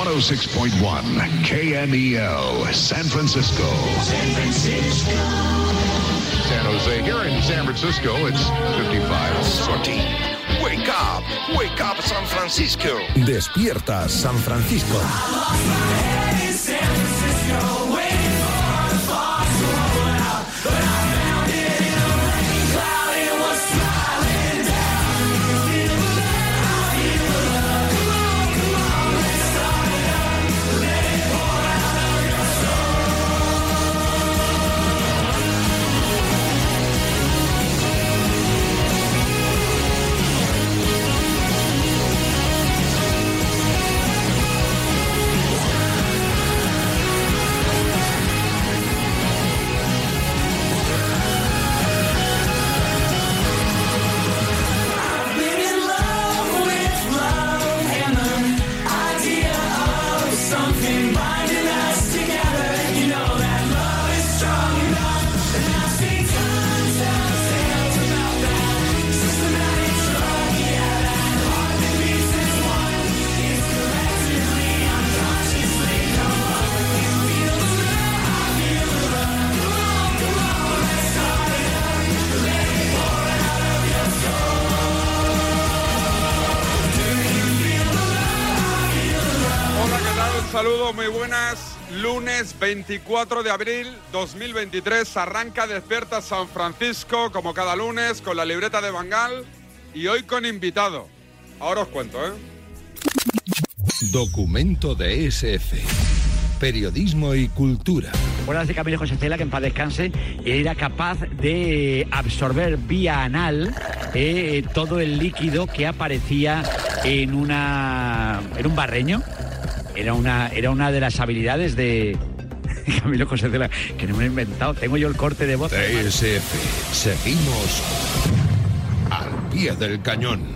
106.1 KMEL, San Francisco. San Francisco. San Jose. Here in San Francisco, it's 55. Wake up, San Francisco. Despierta, San Francisco. Saludos, muy buenas. Lunes 24 de abril 2023 arranca Despierta San Francisco, como cada lunes, con la libreta de Bangal y hoy con invitado. Ahora os cuento, Documento de SF. Periodismo y cultura. Buenas de Camilo José Cela, que en paz descanse, era capaz de absorber vía anal todo el líquido que aparecía en un barreño. Era una de las habilidades de Camilo José Cela, que no me he inventado. Tengo yo el corte de voz. DSF. Seguimos al pie del cañón.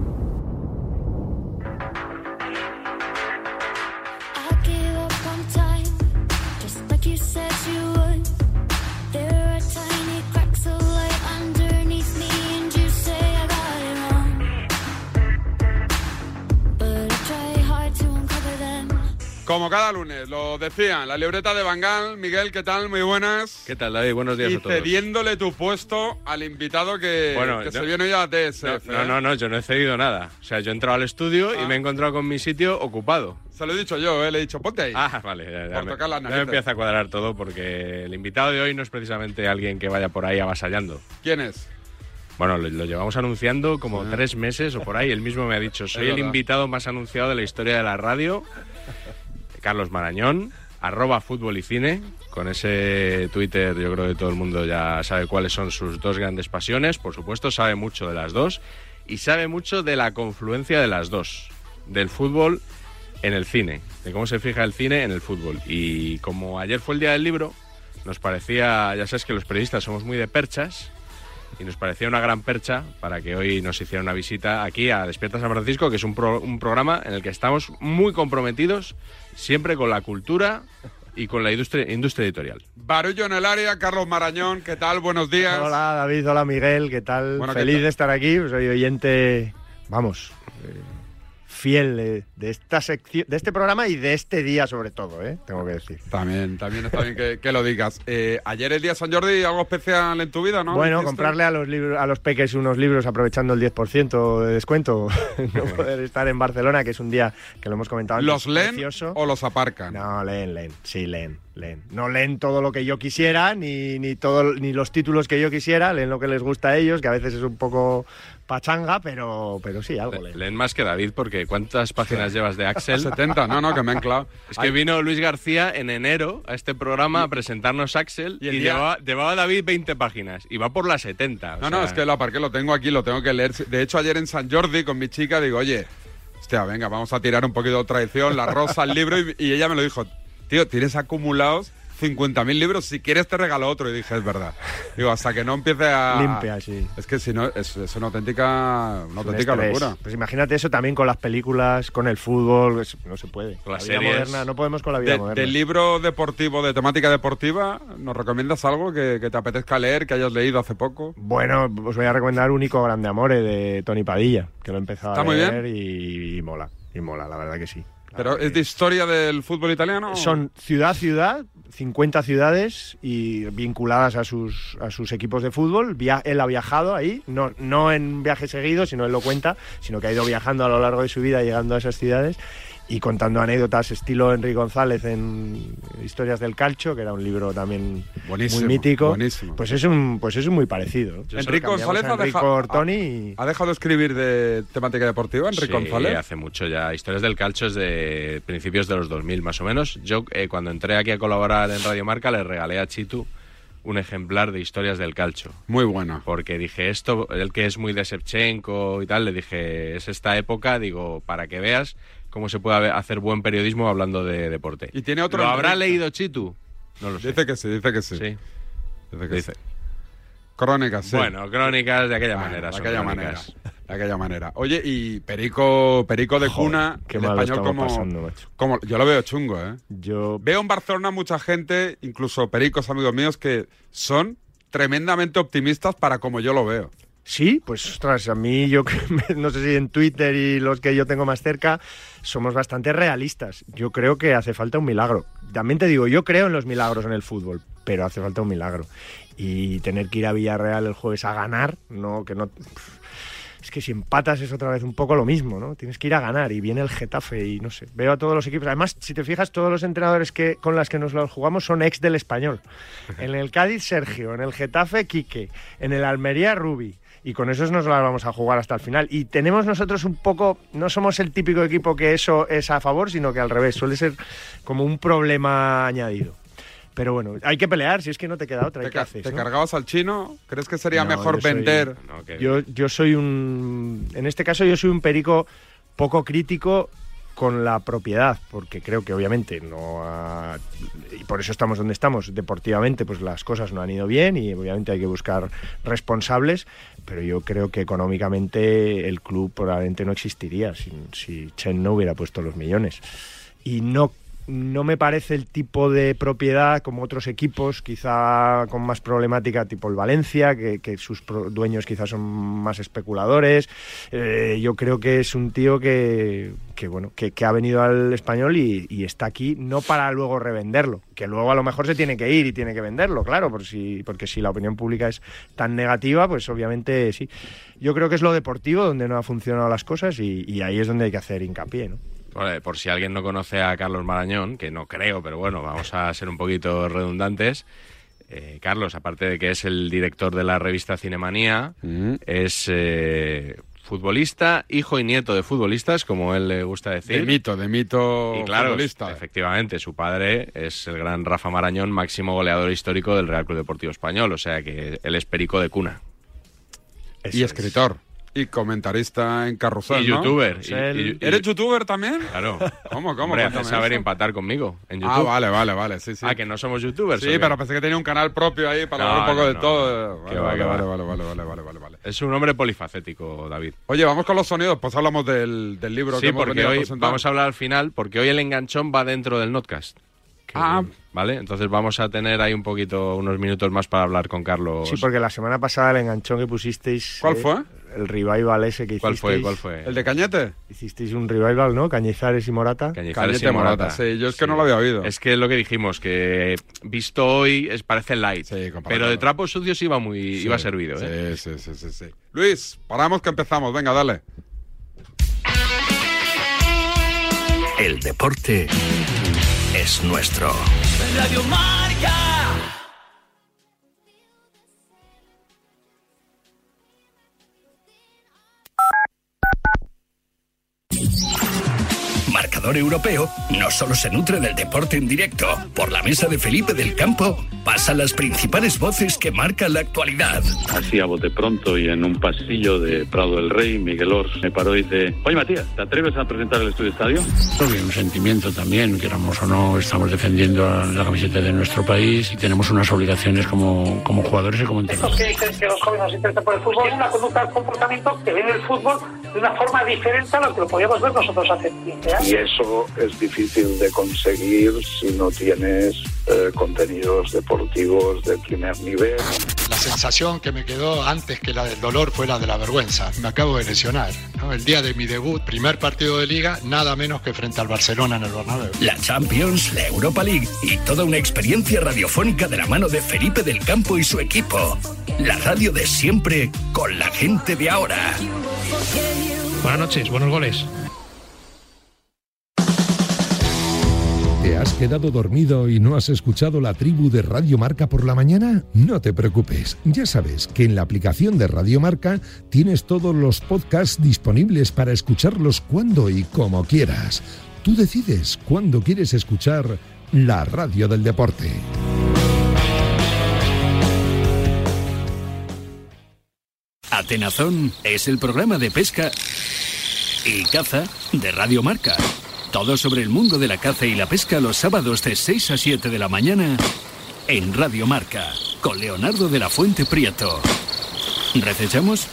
Como cada lunes, lo decían, la libreta de Bangal. Miguel, ¿qué tal? Muy buenas. ¿Qué tal, David? Buenos días a todos. Y cediéndole tu puesto al invitado que se viene ya a DSF. No, yo no he cedido nada. O sea, yo he entrado al estudio y me he encontrado con mi sitio ocupado. Se lo he dicho yo, le he dicho, ponte ahí. Ah, vale. Ya me empieza a cuadrar todo porque el invitado de hoy no es precisamente alguien que vaya por ahí avasallando. ¿Quién es? Bueno, lo llevamos anunciando como 3 meses o por ahí. Él mismo me ha dicho, soy el invitado más anunciado de la historia de la radio. Carlos Marañón, @fútbol y cine, con ese Twitter yo creo que todo el mundo ya sabe cuáles son sus dos grandes pasiones, por supuesto sabe mucho de las dos y sabe mucho de la confluencia de las dos, del fútbol en el cine, de cómo se fija el cine en el fútbol. Y como ayer fue el día del libro, nos parecía, ya sabes que los periodistas somos muy de perchas, y nos parecía una gran percha para que hoy nos hiciera una visita aquí a Despierta San Francisco, que es un programa en el que estamos muy comprometidos siempre con la cultura y con la industria editorial. Barullo en el área, Carlos Marañón, ¿qué tal? Buenos días. Hola David, hola Miguel, ¿qué tal? Bueno, feliz de estar aquí, soy oyente, fiel de esta sección, de este programa y de este día sobre todo, tengo que decir. También está bien que lo digas. Ayer el día de San Jordi, algo especial en tu vida, ¿no? Bueno, comprarle a los peques unos libros aprovechando el 10% de descuento. No poder estar en Barcelona, que es un día que lo hemos comentado antes. ¿Los leen precioso. O los aparcan? No, leen. Sí, leen. No leen todo lo que yo quisiera, ni los títulos que yo quisiera, leen lo que les gusta a ellos, que a veces es un poco pachanga, pero sí, algo leen. Leen más que David, porque ¿cuántas páginas llevas de Axel? 70, que me han clavado. Es que vino Luis García en enero a este programa a presentarnos Axel y llevaba a David 20 páginas y va por las 70. No, es que lo aparqué, lo tengo aquí, lo tengo que leer. De hecho, ayer en San Jordi con mi chica digo, oye, hostia, venga, vamos a tirar un poquito de tradición, la rosa, el libro, y ella me lo dijo, tío, tienes acumulados 50.000 libros, si quieres te regalo otro. Y dije, es verdad. Digo, hasta que no empiece a... Limpia, sí. Es que si no, es una auténtica locura. Pues imagínate eso también con las películas, con el fútbol, no se puede. Con las vida series. Moderna, no podemos con la vida moderna. Del libro deportivo, de temática deportiva, ¿nos recomiendas algo que te apetezca leer, que hayas leído hace poco? Bueno, os voy a recomendar Único Grande Amore, de Toni Padilla, que lo he empezado a leer y mola. mola, la verdad que sí. ¿Pero es de historia del fútbol italiano? Son ciudad, 50 ciudades y vinculadas a sus equipos de fútbol. Él ha viajado ahí, no en viaje seguido, sino él lo cuenta, sino que ha ido viajando a lo largo de su vida llegando a esas ciudades y contando anécdotas estilo Enrique González en Historias del Calcio, que era un libro también buenísimo, muy mítico. Buenísimo. Pues es muy parecido. Enrique González ha dejado de escribir de temática deportiva, Enrique González. Sí, hace mucho ya. Historias del Calcio es de principios de los 2000 más o menos. Yo cuando entré aquí a colaborar en Radio Marca le regalé a Chitu un ejemplar de Historias del Calcio. Muy bueno. Porque dije, él que es muy de Shevchenko y tal, le dije, es esta época, digo, para que veas cómo se puede hacer buen periodismo hablando de deporte. ¿Y tiene otro? ¿Lo habrá leído Chitu? No lo sé. Dice que sí. Sí. Dice. Crónicas, sí. Bueno, crónicas de aquella manera. De aquella manera. Oye, y Perico de cuna, qué el mal español estamos pasando, macho. como yo lo veo chungo, ¿eh? Yo veo en Barcelona mucha gente, incluso pericos amigos míos, que son tremendamente optimistas para como yo lo veo. Sí, pues ostras, a mí no sé si en Twitter y los que yo tengo más cerca somos bastante realistas. Yo creo que hace falta un milagro. También te digo, yo creo en los milagros en el fútbol, pero hace falta un milagro. Y tener que ir a Villarreal el jueves a ganar, es que si empatas es otra vez un poco lo mismo, ¿no? Tienes que ir a ganar y viene el Getafe y no sé. Veo a todos los equipos. Además, si te fijas, todos los entrenadores con las que nos los jugamos son ex del Español. En el Cádiz, Sergio. En el Getafe, Quique. En el Almería, Rubi. Y con esos nos las vamos a jugar hasta el final. Y tenemos nosotros un poco... No somos el típico equipo que eso es a favor, sino que al revés. Suele ser como un problema añadido. Pero bueno, hay que pelear, si es que no te queda otra. ¿Qué haces? ¿Te cargabas al chino? ¿Crees que sería mejor vender? Yo soy en este caso yo soy un perico poco crítico con la propiedad, porque creo que obviamente y por eso estamos donde estamos, deportivamente pues las cosas no han ido bien y obviamente hay que buscar responsables, pero yo creo que económicamente el club probablemente no existiría si Chen no hubiera puesto los millones. Y no me parece el tipo de propiedad como otros equipos, quizá con más problemática, tipo el Valencia, que sus dueños quizás son más especuladores. Yo creo que es un tío que ha venido al Español y está aquí no para luego revenderlo, que luego a lo mejor se tiene que ir y tiene que venderlo, claro, porque si la opinión pública es tan negativa, pues obviamente sí. Yo creo que es lo deportivo donde no han funcionado las cosas y ahí es donde hay que hacer hincapié, ¿no? Por si alguien no conoce a Carlos Marañón, que no creo, pero bueno, vamos a ser un poquito redundantes. Carlos, aparte de que es el director de la revista Cinemanía, es futbolista, hijo y nieto de futbolistas, como él le gusta decir. De mito y claro, futbolista. Efectivamente, su padre es el gran Rafa Marañón, máximo goleador histórico del Real Club Deportivo Español, o sea que él es perico de cuna. Y escritor. Y comentarista en Carrusel, y youtuber. ¿no? ¿Eres youtuber también? Claro. ¿Cómo? Hombre, haces saber empatar conmigo en YouTube. Vale, sí. Ah, que no somos youtubers. Sí, pero pensé que tenía un canal propio ahí para hablar un poco de todo. Vale. Es un hombre polifacético, David. Oye, vamos con los sonidos, pues hablamos del libro que hemos venido a presentar. Vamos a hablar al final, porque hoy el enganchón va dentro del Notcast. ¿Vale? Entonces vamos a tener ahí unos minutos más para hablar con Carlos. Sí, porque la semana pasada el enganchón que pusisteis... ¿Cuál fue? El revival ese que hicisteis. ¿Cuál fue? ¿El de Cañete? Hicisteis un revival, ¿no? Cañizares y Morata. Cañete y Morata. Sí, yo es que no lo había oído. Es que es lo que dijimos, que visto hoy parece light. Sí, pero de trapos sucios iba servido, ¿eh? Sí. Luis, paramos que empezamos. Venga, dale. El deporte es nuestro. Radio Marca. Marcador Europeo no solo se nutre del deporte en directo. Por la mesa de Felipe del Campo pasan las principales voces que marcan la actualidad. Así a bote pronto y en un pasillo de Prado del Rey, Miguel Ors me paró y dice: oye Matías, ¿te atreves a presentar el Estudio Estadio? Un sentimiento también, queramos o no, estamos defendiendo la camiseta de nuestro país y tenemos unas obligaciones como jugadores y como entrenadores. Que los jóvenes nos interesan por el fútbol, tienen una conducta, un comportamiento que ven el fútbol de una forma diferente a lo que lo podíamos ver nosotros hace 15 años. Y eso es difícil de conseguir si no tienes contenidos deportivos de primer nivel. La sensación que me quedó antes que la del dolor fue la de la vergüenza. Me acabo de lesionar, ¿no? El día de mi debut, primer partido de Liga, nada menos que frente al Barcelona en el Bernabéu. La Champions, la Europa League y toda una experiencia radiofónica de la mano de Felipe del Campo y su equipo. La radio de siempre con la gente de ahora. Buenas noches, buenos goles. ¿Te has quedado dormido y no has escuchado la tribu de Radio Marca por la mañana? No te preocupes, ya sabes que en la aplicación de Radio Marca tienes todos los podcasts disponibles para escucharlos cuando y como quieras. Tú decides cuándo quieres escuchar la radio del deporte. Atenazón es el programa de pesca y caza de Radio Marca. Todo sobre el mundo de la caza y la pesca los sábados de 6 a 7 de la mañana en Radio Marca, con Leonardo de la Fuente Prieto. ¿Recechamos?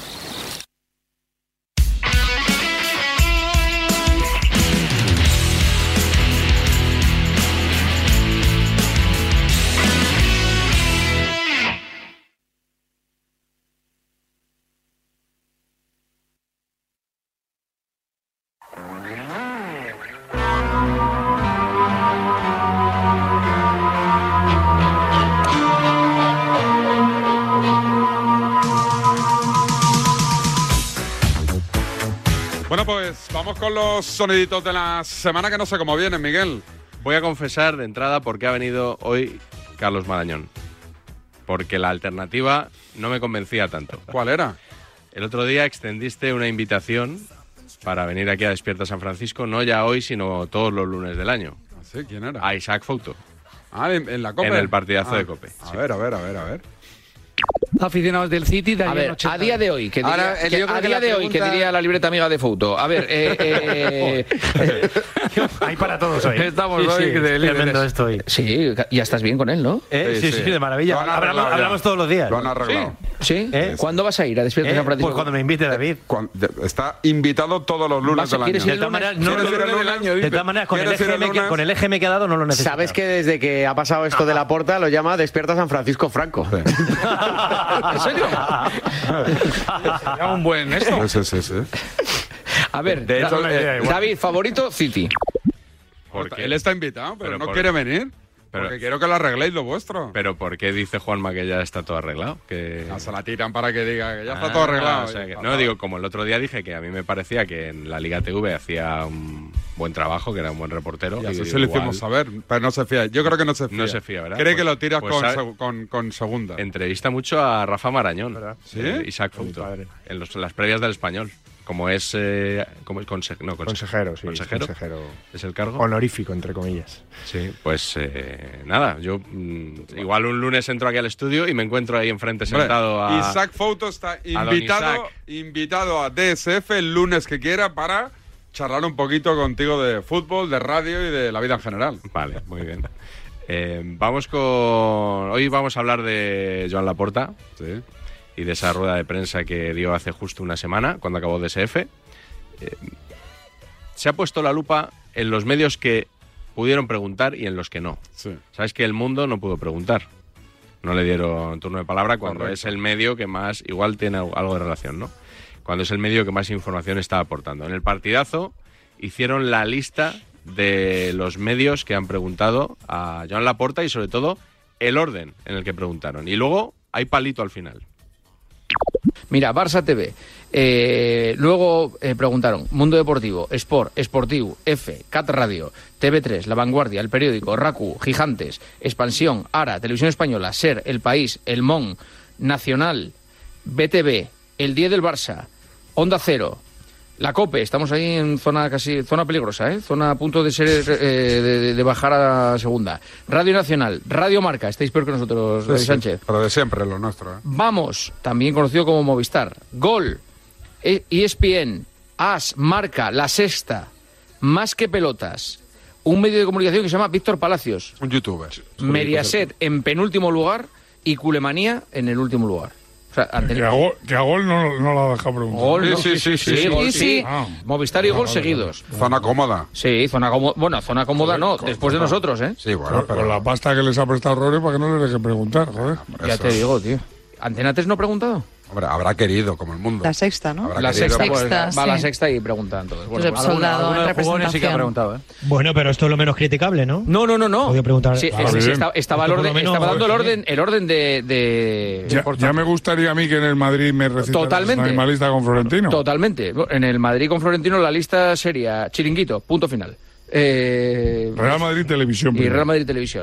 Bueno, pues vamos con los soniditos de la semana que no sé cómo vienen, Miguel. Voy a confesar de entrada por qué ha venido hoy Carlos Marañón. Porque la alternativa no me convencía tanto. ¿Cuál era? El otro día extendiste una invitación para venir aquí a Despierta San Francisco, no ya hoy, sino todos los lunes del año. ¿Sí? ¿Quién era? A Isaac Fouto. Ah, en la COPE. En el partidazo de COPE. A ver. Aficionados del City de a ver, a día de hoy, que diría la libreta amiga de Fouto. A ver, hay para todos hoy. Estamos hoy de tremendo esto hoy. Sí, ya estás bien con él, ¿no? Sí, de maravilla. Hablamos todos los días. Lo han arreglado. ¿Sí? ¿Cuándo vas a ir a Despierta San Francisco? Pues cuando me invite David. Está invitado todos los lunes del año. ¿Quieres ir el lunes? De todas maneras, con el EGM que ha dado no lo necesito. Sabes que desde que ha pasado esto de la Porta lo llama Despierta San Francisco Franco. ¿En serio? Era un buen esto. Sí. A ver, de hecho, David, favorito, City. Porque él está invitado, pero no quiere venir. Porque quiero que lo arregléis lo vuestro. Pero ¿por qué dice Juanma que ya está todo arreglado? Que se la tiran para que diga que ya está todo arreglado. O sea que, no, digo, como el otro día dije que a mí me parecía que en la Liga TV hacía un buen trabajo, que era un buen reportero. Y así se lo hicimos saber, pero no se fía. Yo creo que no se fía. No se fía, ¿verdad? Cree que lo tiras con segunda. Entrevista mucho a Rafa Marañón. ¿Sí? Isaac Fouto. En las previas del Español. Como es consejero. ¿Es el cargo? Honorífico, entre comillas. Sí, pues nada, yo igual un lunes entro aquí al estudio y me encuentro ahí enfrente sentado a... Isaac Fouto está invitado a DSF el lunes que quiera para charlar un poquito contigo de fútbol, de radio y de la vida en general. Vale, muy bien. Hoy vamos a hablar de Joan Laporta. Sí. Y de esa rueda de prensa que dio hace justo una semana, cuando acabó DSF. Se ha puesto la lupa en los medios que pudieron preguntar y en los que no. Sí. Sabes que El Mundo no pudo preguntar. No le dieron turno de palabra cuando es el medio que más, igual tiene algo de relación, ¿no? Cuando es el medio que más información está aportando. En el partidazo hicieron la lista de los medios que han preguntado a Joan Laporta y sobre todo el orden en el que preguntaron. Y luego hay palito al final. Mira, Barça TV. Luego preguntaron Mundo Deportivo, Sport, Sportiu, F, Cat Radio, TV3, La Vanguardia, El Periódico, RACU, Gigantes, Expansión, Ara, Televisión Española, SER, El País, El Mon, Nacional, BTV, El 10 del Barça, Onda Cero, La COPE. Estamos ahí en zona peligrosa, zona a punto de ser de bajar a segunda. Radio Nacional, Radio Marca, estáis peor que nosotros, David Sánchez. Pero de siempre lo nuestro. Vamos, también conocido como Movistar. Gol, ESPN, AS, Marca, La Sexta, Más que Pelotas. Un medio de comunicación que se llama Víctor Palacios. Un youtuber. Mediaset en penúltimo lugar y Culemanía en el último lugar. O sea, que a Gol no lo ha dejado preguntar. Gol, sí. Gol, sí. Movistar y Gol seguidos. Zona cómoda. Sí, zona cómoda. Bueno, zona cómoda no, después de nosotros, ¿eh? Sí, bueno, pero la pasta que les ha prestado Rory para que no les deje preguntar, joder. Ya te digo, tío. ¿Antena 3 no ha preguntado? Hombre, habrá querido, como el mundo. La Sexta, ¿no? La Sexta, pues, Sexta, va a la sí. Sexta y preguntan todos. Josep Soldado, en representación. Sí que ha preguntado, ¿eh? Bueno, pero esto es lo menos criticable, ¿no? No. Podía preguntar. Sí, estaba el orden de Ya me gustaría a mí que en el Madrid me recitaras la misma lista con Florentino. Totalmente. En el Madrid con Florentino la lista sería Chiringuito, punto final. Real Madrid Televisión. Y Real Madrid Televisión.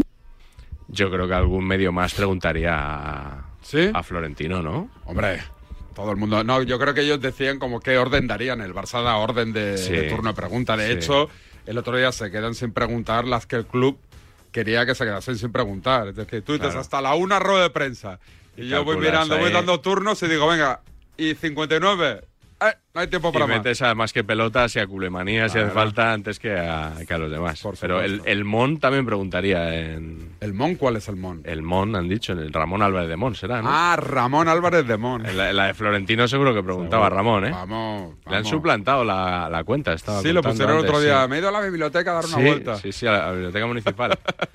Yo creo que algún medio más preguntaría a Florentino, ¿no? Hombre, todo el mundo. No, yo creo que ellos decían como qué orden darían. El Barça da orden de turno de pregunta. De hecho, el otro día se quedan sin preguntar las que el club quería que se quedasen sin preguntar. Es decir, tú dices hasta la 1 rueda de prensa. Y yo voy mirando, voy dando turnos y digo, venga, y 59. No hay tiempo para más. Y metes a más que pelotas y a culemanía si hace falta antes que a los demás. Pero el Mon también preguntaría en... ¿El Mon? ¿Cuál es el Mon? El Mon, han dicho, el Ramón Álvarez de Mon, será, ¿no? Ah, Ramón Álvarez de Mon. La de Florentino seguro que preguntaba Ramón, ¿eh? Vamos. Le han suplantado la cuenta. Estaba lo pusieron el otro día. Sí. Me he ido a la biblioteca a dar una vuelta. Sí, a la biblioteca municipal.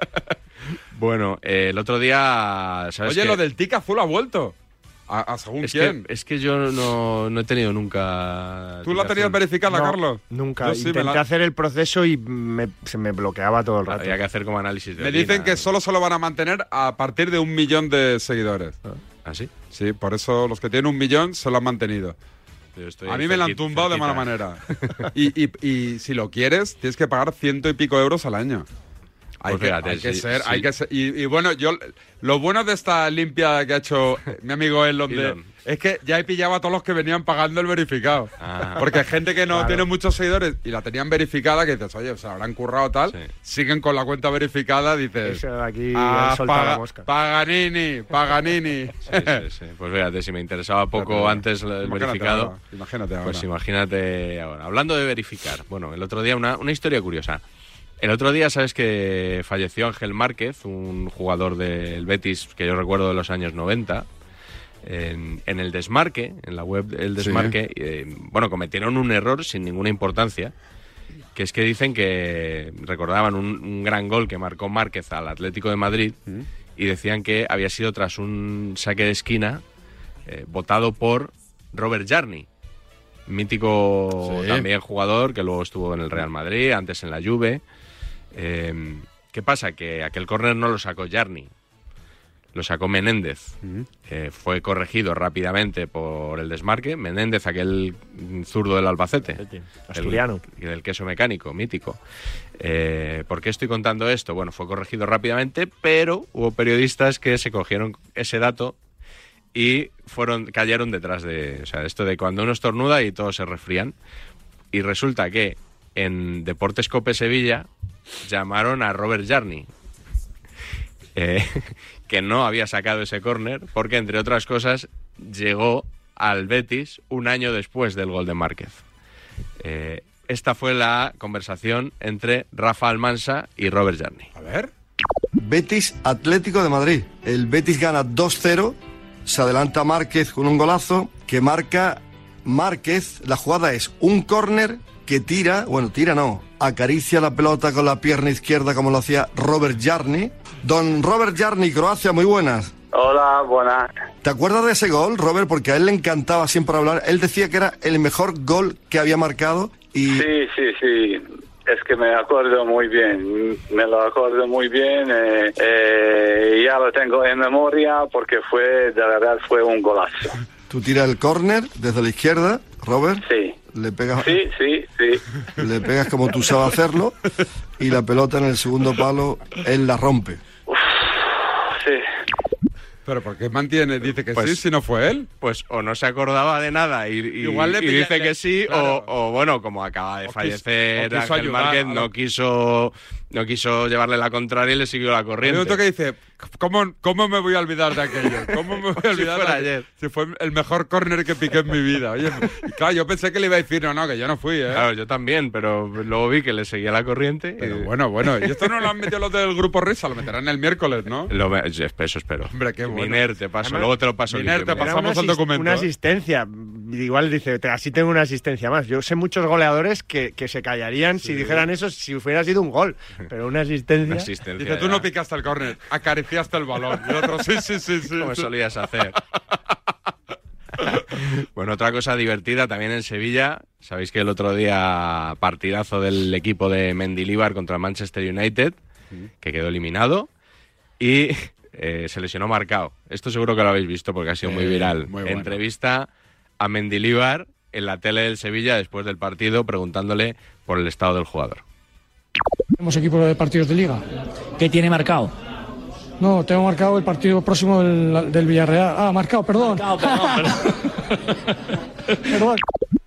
Bueno, el otro día... ¿sabes Oye, qué? Lo del tic azul ha vuelto. ¿A según quién? Es que yo no he tenido nunca... ¿Tú la tenías verificada, Carlos? Nunca. Intenté hacer el proceso y se me bloqueaba todo el rato. Había que hacer como análisis de Me dicen que solo se lo van a mantener a partir de 1 millón de seguidores. ¿Ah, sí? Sí, por eso los que tienen 1 millón se lo han mantenido. A mí me la han tumbado de mala manera. y si lo quieres, tienes que pagar 100 y pico euros al año. Hay que ser. Y bueno, lo bueno de esta limpia que ha hecho mi amigo Elon es que ya he pillado a todos los que venían pagando el verificado. Porque hay gente que no tiene muchos seguidores y la tenían verificada, que dices, oye, se habrán currado tal, siguen con la cuenta verificada, dices, eso de aquí la mosca. Paganini. Sí. Pues fíjate, si me interesaba poco antes el verificado, imagínate ahora. Pues imagínate ahora. Hablando de verificar, bueno, el otro día una historia curiosa. El otro día, sabes que falleció Ángel Márquez, un jugador del Betis que yo recuerdo de los años 90, en el Desmarque, en la web del Desmarque, cometieron un error sin ninguna importancia, que es que dicen que recordaban un gran gol que marcó Márquez al Atlético de Madrid y decían que había sido tras un saque de esquina votado por Robert Jarni, mítico también jugador que luego estuvo en el Real Madrid, antes en la Juve. ¿Qué pasa? Que aquel córner no lo sacó Jarni, lo sacó Menéndez. Fue corregido rápidamente por el Desmarque. Menéndez, aquel zurdo del Albacete, asturiano, del queso mecánico, mítico. ¿Por qué estoy contando esto? Bueno, fue corregido rápidamente, pero hubo periodistas que se cogieron ese dato y cayeron detrás de... O sea, esto de cuando uno estornuda y todos se resfrían. Y resulta que en Deportes Cope Sevilla llamaron a Robert Jarni, que no había sacado ese córner, porque, entre otras cosas, llegó al Betis un año después del gol de Márquez. Esta fue la conversación entre Rafa Almansa y Robert Jarni. A ver. Betis Atlético de Madrid. El Betis gana 2-0. Se adelanta Márquez con un golazo que marca Márquez. La jugada es un córner que acaricia la pelota con la pierna izquierda como lo hacía Robert Jarni. Don Robert Jarni, Croacia, muy buenas. Hola, buenas. ¿Te acuerdas de ese gol, Robert? Porque a él le encantaba siempre hablar. Él decía que era el mejor gol que había marcado y... Sí. Es que me acuerdo muy bien, ya lo tengo en memoria porque de verdad fue un golazo. Tú tiras el córner desde la izquierda, Robert. Sí. Le pegas. Sí. Le pegas como tú sabes hacerlo y la pelota en el segundo palo, él la rompe. Sí. ¿Pero por qué mantiene? Dice que sí, si no fue él. Pues o no se acordaba de nada y dice que sí, claro. o bueno, como acaba de fallecer Ángel Márquez, no quiso llevarle la contraria y le siguió la corriente. Hay otro que dice, ¿cómo me voy a olvidar de aquello? ¿Cómo me voy a olvidar si ayer? Si fue el mejor córner que piqué en mi vida. Oye, claro, yo pensé que le iba a decir, no, que yo no fui, ¿eh? Claro, yo también, pero luego vi que le seguía la corriente. Pero bueno, y esto no lo han metido los del Grupo Risa, lo meterán el miércoles, ¿no? Eso espero. Hombre, qué bueno. Miner, te paso, luego te lo paso. Miner, te pasamos el documento. Una asistencia. igual dice, así tengo una asistencia más. Yo sé muchos goleadores que se callarían si dijeran eso, si hubiera sido un gol. Pero una asistencia... Dice, tú no picaste el córner, acariciaste el balón. Y otro, sí. Como solías hacer. Bueno, otra cosa divertida también en Sevilla. Sabéis que el otro día partidazo del equipo de Mendilibar contra el Manchester United, que quedó eliminado. Y se lesionó Marcao. Esto seguro que lo habéis visto porque ha sido muy viral. Muy bueno. Entrevista a Mendilibar en la tele del Sevilla después del partido preguntándole por el estado del jugador. Tenemos equipo de partidos de liga. ¿Qué tiene marcado? No, tengo marcado el partido próximo del Villarreal. Ah, marcado, perdón. Perdón.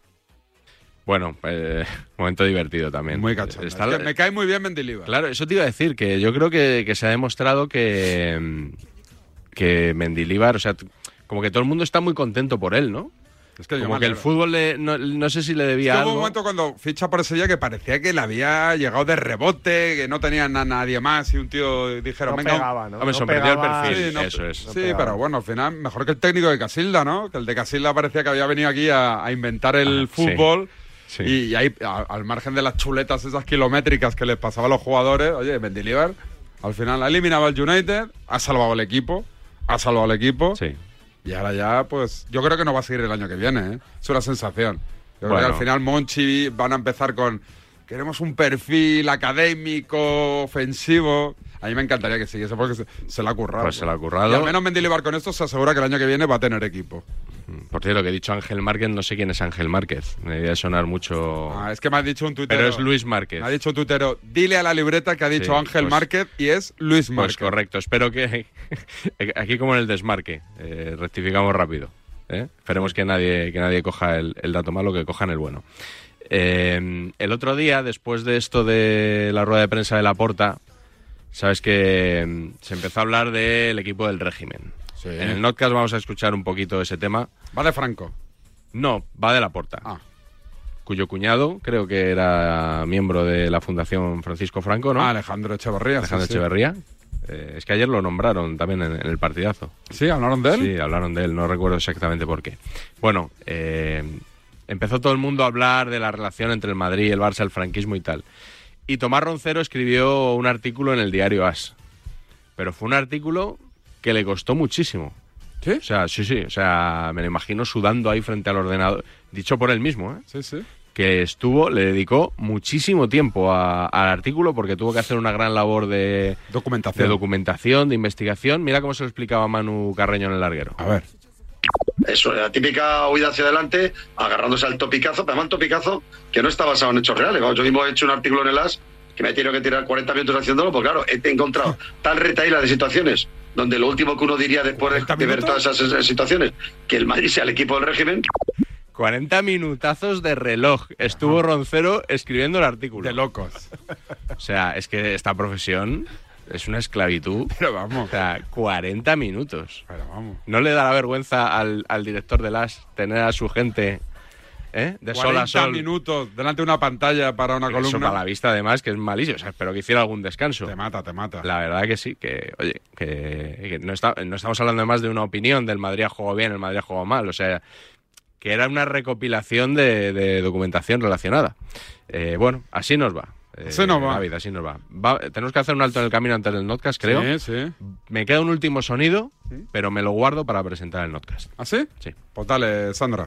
Bueno, momento divertido también. Muy cachondo. Es que me cae muy bien Mendilibar. Claro, eso te iba a decir, que yo creo que se ha demostrado que Mendilibar, o sea, como que todo el mundo está muy contento por él, ¿no? Es que como que el fútbol no sé si le debía algo. Hubo un momento cuando ficha por Sevilla que parecía que le había llegado de rebote, que no tenía a nadie más y un tío dijeron, no venga, pegaba, ¿no? Me sorprendió el perfil, eso es. Sí, pero bueno, al final mejor que el técnico de Casilda, ¿no? Que el de Casilda parecía que había venido aquí a inventar el fútbol. Sí. Y ahí, al margen de las chuletas esas kilométricas que les pasaba a los jugadores, oye, Mendilibar al final ha eliminado al United, ha salvado al equipo. Sí. Y ahora ya, pues, yo creo que no va a seguir el año que viene, ¿eh? Es una sensación. Yo creo que al final Monchi van a empezar con, queremos un perfil académico, ofensivo. A mí me encantaría que siguiese porque se la ha currado. Pues se la ha currado. Y al menos Mendilibar con esto se asegura que el año que viene va a tener equipo. Por cierto, que he dicho Ángel Márquez, no sé quién es Ángel Márquez. Me debía sonar mucho... Es que me ha dicho un tuitero. Pero es Luis Márquez. Me ha dicho un tuitero, dile a la libreta que ha dicho Ángel Márquez y es Luis Márquez. Pues correcto, espero que... Aquí como en el desmarque, rectificamos rápido. Esperemos que nadie coja el dato malo, que cojan el bueno. El otro día, después de esto de la rueda de prensa de Laporta, sabes que se empezó a hablar del equipo del régimen. Sí. En el Notcast vamos a escuchar un poquito ese tema. ¿Va de Franco? No, va de Laporta. Cuyo cuñado creo que era miembro de la Fundación Francisco Franco, ¿no? Alejandro Echeverría. Echeverría. Es que ayer lo nombraron también en el partidazo. ¿Sí? ¿Hablaron de él? Sí, hablaron de él, no recuerdo exactamente por qué. Bueno, empezó todo el mundo a hablar de la relación entre el Madrid, el Barça, el franquismo y tal. Y Tomás Roncero escribió un artículo en el diario AS. Pero fue un artículo que le costó muchísimo. ¿Sí? O sea, sí. O sea, me lo imagino sudando ahí frente al ordenador. Dicho por él mismo, ¿eh? Sí. Que le dedicó muchísimo tiempo al artículo porque tuvo que hacer una gran labor de documentación, de investigación. Mira cómo se lo explicaba Manu Carreño en El Larguero. A ver. Eso, la típica huida hacia adelante, agarrándose al topicazo, pero además un topicazo que no está basado en hechos reales. Yo mismo he hecho un artículo en el AS que me he tenido que tirar 40 minutos haciéndolo, porque claro, he encontrado tal retaíla de situaciones donde lo último que uno diría después de ver todas esas situaciones, que el Madrid sea el equipo del régimen. 40 minutazos de reloj. Estuvo Roncero escribiendo el artículo. De locos. O sea, es que esta profesión es una esclavitud. Pero vamos. O sea, 40 minutos. Pero vamos. ¿No le da la vergüenza al director de AS tener a su gente de sol a sol? 40 minutos delante de una pantalla para una columna. Eso para la vista, además, que es malísimo. O sea, espero que hiciera algún descanso. Te mata. La verdad que sí, que, oye, que no estamos hablando más de una opinión del Madrid ha jugado bien, el Madrid ha jugado mal. O sea, que era una recopilación de documentación relacionada. Bueno, así nos va. Así nos va. David, así nos va. Tenemos que hacer un alto en el camino antes del Notcast, creo. Sí. Me queda un último sonido, pero me lo guardo para presentar el Notcast. ¿Ah, sí? Sí. Pues dale, Sandra.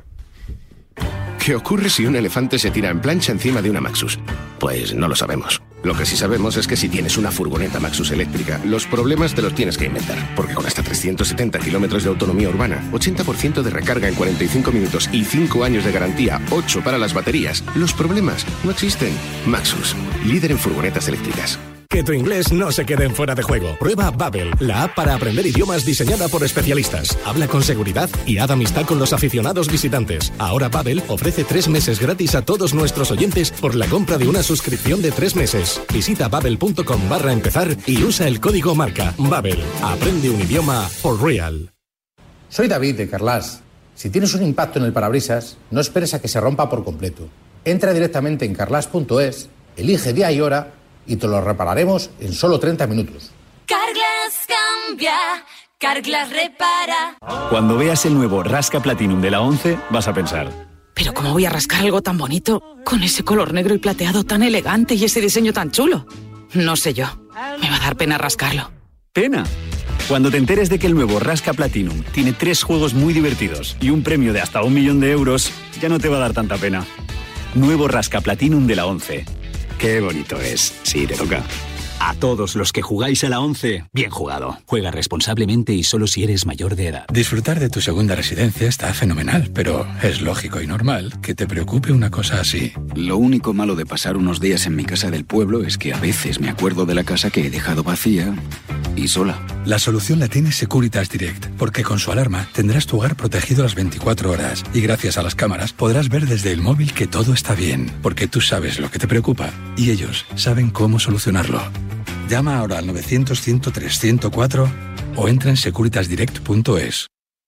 ¿Qué ocurre si un elefante se tira en plancha encima de una Maxus? Pues no lo sabemos. Lo que sí sabemos es que si tienes una furgoneta Maxus eléctrica, los problemas te los tienes que inventar. Porque con hasta 370 kilómetros de autonomía urbana, 80% de recarga en 45 minutos y 5 años de garantía, 8 para las baterías, los problemas no existen. Maxus, líder en furgonetas eléctricas. Que tu inglés no se quede en fuera de juego. Prueba Babbel, la app para aprender idiomas diseñada por especialistas. Habla con seguridad y haz amistad con los aficionados visitantes. Ahora Babbel ofrece 3 meses gratis a todos nuestros oyentes por la compra de una suscripción de 3 meses. Visita babbel.com/empezar y usa el código marca. Babbel, aprende un idioma for real. Soy David de Carglass. Si tienes un impacto en el parabrisas, no esperes a que se rompa por completo. Entra directamente en carglass.es, elige día y hora y te lo repararemos en solo 30 minutos. Carglass cambia, Carglass repara. Cuando veas el nuevo Rasca Platinum de la 11, vas a pensar: ¿pero cómo voy a rascar algo tan bonito, con ese color negro y plateado tan elegante y ese diseño tan chulo? No sé yo. Me va a dar pena rascarlo. ¿Pena? Cuando te enteres de que el nuevo Rasca Platinum tiene 3 juegos muy divertidos y un premio de hasta 1 millón de euros, ya no te va a dar tanta pena. Nuevo Rasca Platinum de la 11. Qué bonito es. Sí, te toca. A todos los que jugáis a la 11, bien jugado. Juega responsablemente y solo si eres mayor de edad. Disfrutar de tu segunda residencia está fenomenal, pero es lógico y normal que te preocupe una cosa así. Lo único malo de pasar unos días en mi casa del pueblo es que a veces me acuerdo de la casa que he dejado vacía y sola. La solución la tiene Securitas Direct, porque con su alarma tendrás tu hogar protegido las 24 horas y gracias a las cámaras podrás ver desde el móvil que todo está bien, porque tú sabes lo que te preocupa y ellos saben cómo solucionarlo. Llama ahora al 900-103-104 o entra en securitasdirect.es.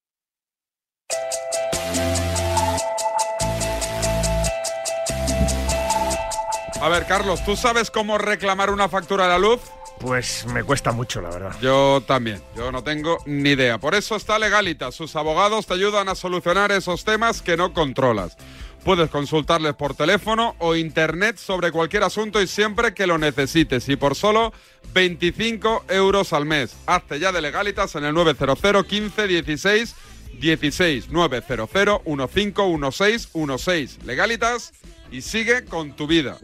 A ver, Carlos, ¿tú sabes cómo reclamar una factura de la luz? Pues me cuesta mucho, la verdad. Yo también, yo no tengo ni idea. Por eso está Legalitas, sus abogados te ayudan a solucionar esos temas que no controlas. Puedes consultarles por teléfono o internet sobre cualquier asunto y siempre que lo necesites. Y por solo 25 euros al mes. Hazte ya de Legalitas en el 900 15 16 16. 900 15 16 16. Legalitas y sigue con tu vida.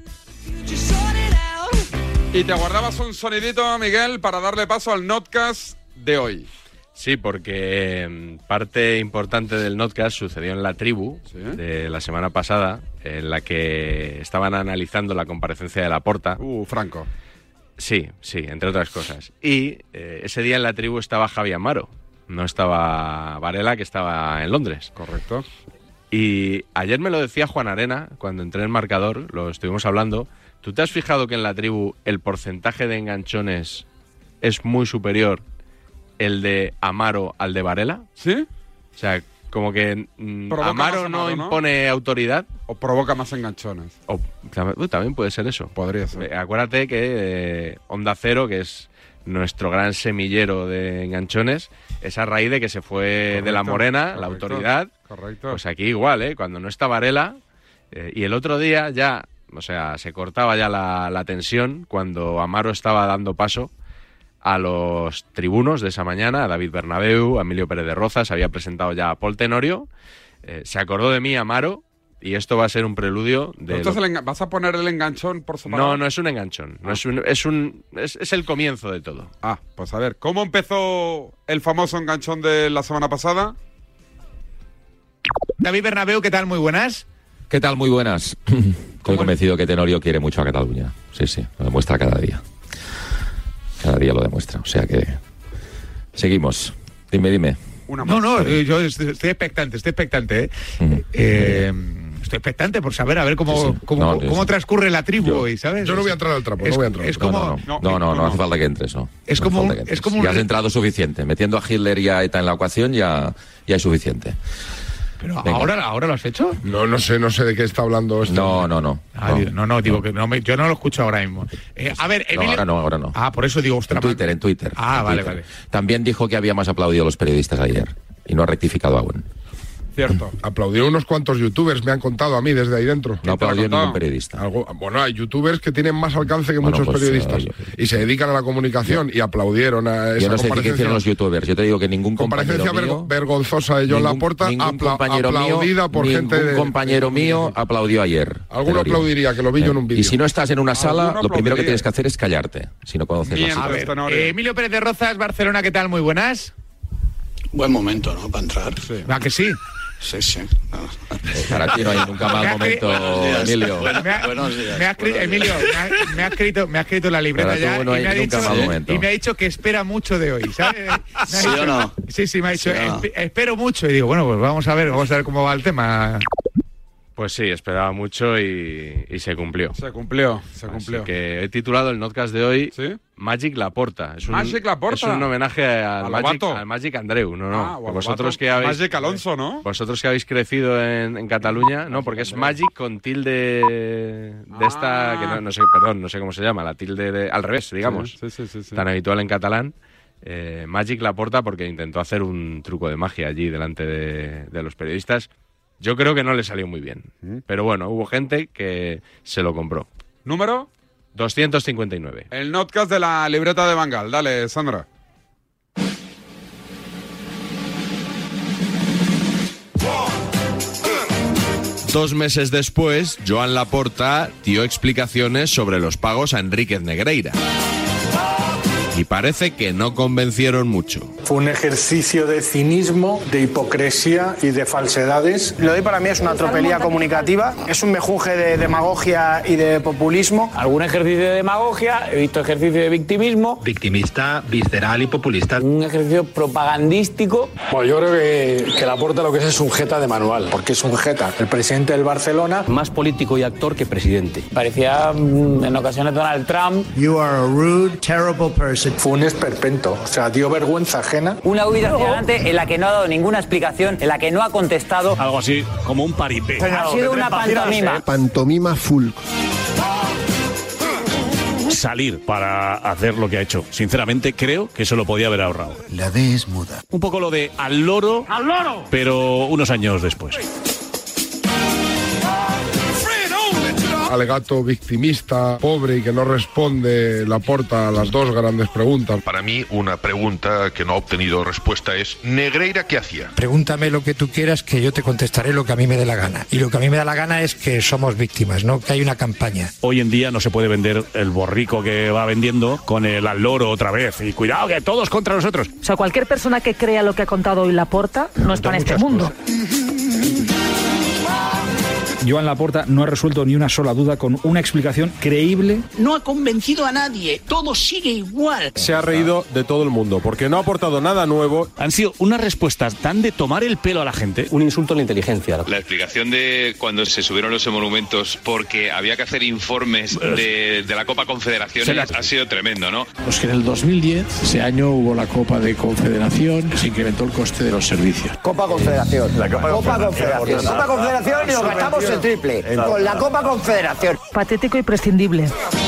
Y te guardabas un sonidito, Miguel, para darle paso al Notcast de hoy. Sí, porque parte importante del Notcast sucedió en La Tribu, ¿sí?, de la semana pasada, en la que estaban analizando la comparecencia de Laporta. Franco. Sí, entre otras cosas. Y ese día en La Tribu estaba Javi Amaro, no estaba Varela, que estaba en Londres. Correcto. Y ayer me lo decía Juan Arena, cuando entré en el marcador, lo estuvimos hablando. ¿Tú te has fijado que en La Tribu el porcentaje de enganchones es muy superior el de Amaro al de Varela? ¿Sí? O sea, como que Amaro no impone autoridad. O provoca más enganchones. O también puede ser eso. Podría ser. Acuérdate que Onda Cero, que es nuestro gran semillero de enganchones, es a raíz de que se fue de la Morena, la autoridad. Correcto. Pues aquí igual, cuando no está Varela. Y el otro día ya, o sea, se cortaba ya la tensión cuando Amaro estaba dando paso a los tribunos de esa mañana, a David Bernabéu, a Emilio Pérez de Rozas, había presentado ya a Pol Tenorio, se acordó de mí Amaro, y esto va a ser un preludio de... Entonces, ¿vas a poner el enganchón por separado? No es un enganchón, es el comienzo de todo. Pues a ver, ¿cómo empezó el famoso enganchón de la semana pasada? David Bernabéu, ¿qué tal? Muy buenas. ¿Qué tal? Muy buenas. Estoy convencido que Tenorio quiere mucho a Cataluña. Sí, lo demuestra cada día. Cada día lo demuestra, o sea que... Seguimos. Dime. Yo estoy expectante, estoy expectante por saber, a ver cómo transcurre La Tribu hoy, ¿sabes? Yo no voy a entrar al trapo, no voy a entrar. No hace falta que entres, no. Es como ya has entrado suficiente. Metiendo a Hitler y a ETA en la ecuación ya es suficiente. Pero ahora lo has hecho. No sé de qué está hablando esto. No, digo que yo no lo escucho ahora mismo. A ver, Emilio... Ahora no. Por eso digo, ostras. En Twitter. Vale. También dijo que habíamos aplaudido a los periodistas ayer y no ha rectificado aún. Cierto. Aplaudió unos cuantos youtubers, me han contado a mí desde ahí dentro. No aplaudió ningún periodista. Bueno, hay youtubers que tienen más alcance que muchos periodistas y se dedican a la comunicación y aplaudieron a esa Yo no sé qué hicieron los youtubers. Yo te digo que ningún compañero mío... vergonzosa de John Laporta, aplaudida por gente de... Ningún compañero mío aplaudió ayer. Alguno aplaudiría, que lo vi yo en un vídeo. Y si no estás en una sala, lo primero que tienes que hacer es callarte, si no conoces la sala. Emilio Pérez de Rozas, Barcelona, ¿qué tal? Muy buenas. Buen momento, ¿no? Para entrar. ¿Va que sí? Sí. Para ti no hay nunca mal momento, Emilio. Buenos días. Emilio, me ha escrito la libreta ya y me ha dicho que espera mucho de hoy, ¿sabes? ¿Sí o no? Sí, me ha dicho, espero mucho. Y digo, bueno, pues vamos a ver cómo va el tema. Pues sí, esperaba mucho y se cumplió. Se cumplió. Así que he titulado el Notcast de hoy Magic Laporta. Magic Laporta. Es un homenaje al Magic Andreu. Vosotros que habéis... Magic Alonso, ¿no? Vosotros que habéis crecido en Cataluña, no, porque es Magic con tilde de esta... que no sé cómo se llama, la tilde al revés, digamos. Sí. Tan habitual en catalán. Magic Laporta porque intentó hacer un truco de magia allí delante de los periodistas. Yo creo que no le salió muy bien. Pero bueno, hubo gente que se lo compró. ¿Número? 259. El notcast de la libreta de Bangal. Dale, Sandra. Dos meses después, Joan Laporta dio explicaciones sobre los pagos a Enríquez Negreira. Y parece que no convencieron mucho. Fue un ejercicio de cinismo, de hipocresía y de falsedades. Lo de hoy para mí es una tropelía comunicativa, es un mejunje de demagogia y de populismo. Algún ejercicio de demagogia, he visto ejercicio de victimismo. Victimista, visceral y populista. Un ejercicio propagandístico. Bueno, yo creo que Laporta lo que es un jeta de manual, porque es un jeta. El presidente del Barcelona. Más político y actor que presidente. Parecía en ocasiones Donald Trump. You are a rude, terrible person. Fue un esperpento, o sea, dio vergüenza ajena. Una huida hacia adelante en la que no ha dado ninguna explicación, en la que no ha contestado. Algo así como un paripé. Ha sido una pantomima. Pantomima full. Salir para hacer lo que ha hecho. Sinceramente, creo que eso lo podía haber ahorrado. La D es muda. Un poco lo de al loro, pero unos años después. Alegato victimista, pobre y que no responde Laporta a las dos grandes preguntas. Para mí, una pregunta que no ha obtenido respuesta es: ¿Negreira qué hacía? Pregúntame lo que tú quieras, que yo te contestaré lo que a mí me dé la gana. Y lo que a mí me da la gana es que somos víctimas, no que hay una campaña. Hoy en día no se puede vender el borrico que va vendiendo con el al loro otra vez. Y cuidado, que todos contra nosotros. O sea, cualquier persona que crea lo que ha contado hoy Laporta no está en este mundo. Joan Laporta no ha resuelto ni una sola duda con una explicación creíble. No ha convencido a nadie, todo sigue igual. Se ha reído de todo el mundo porque no ha aportado nada nuevo. Han sido unas respuestas tan de tomar el pelo a la gente. Un insulto a la inteligencia. La explicación de cuando se subieron los monumentos porque había que hacer informes de la Copa Confederaciones ha sido tremendo, ¿no? Pues que en el 2010, ese año, hubo la Copa de Confederación, se incrementó el coste de los servicios. Copa Confederación. Copa Confederación y nos gastamos el triple. Con la Copa Confederación. Patético y prescindible.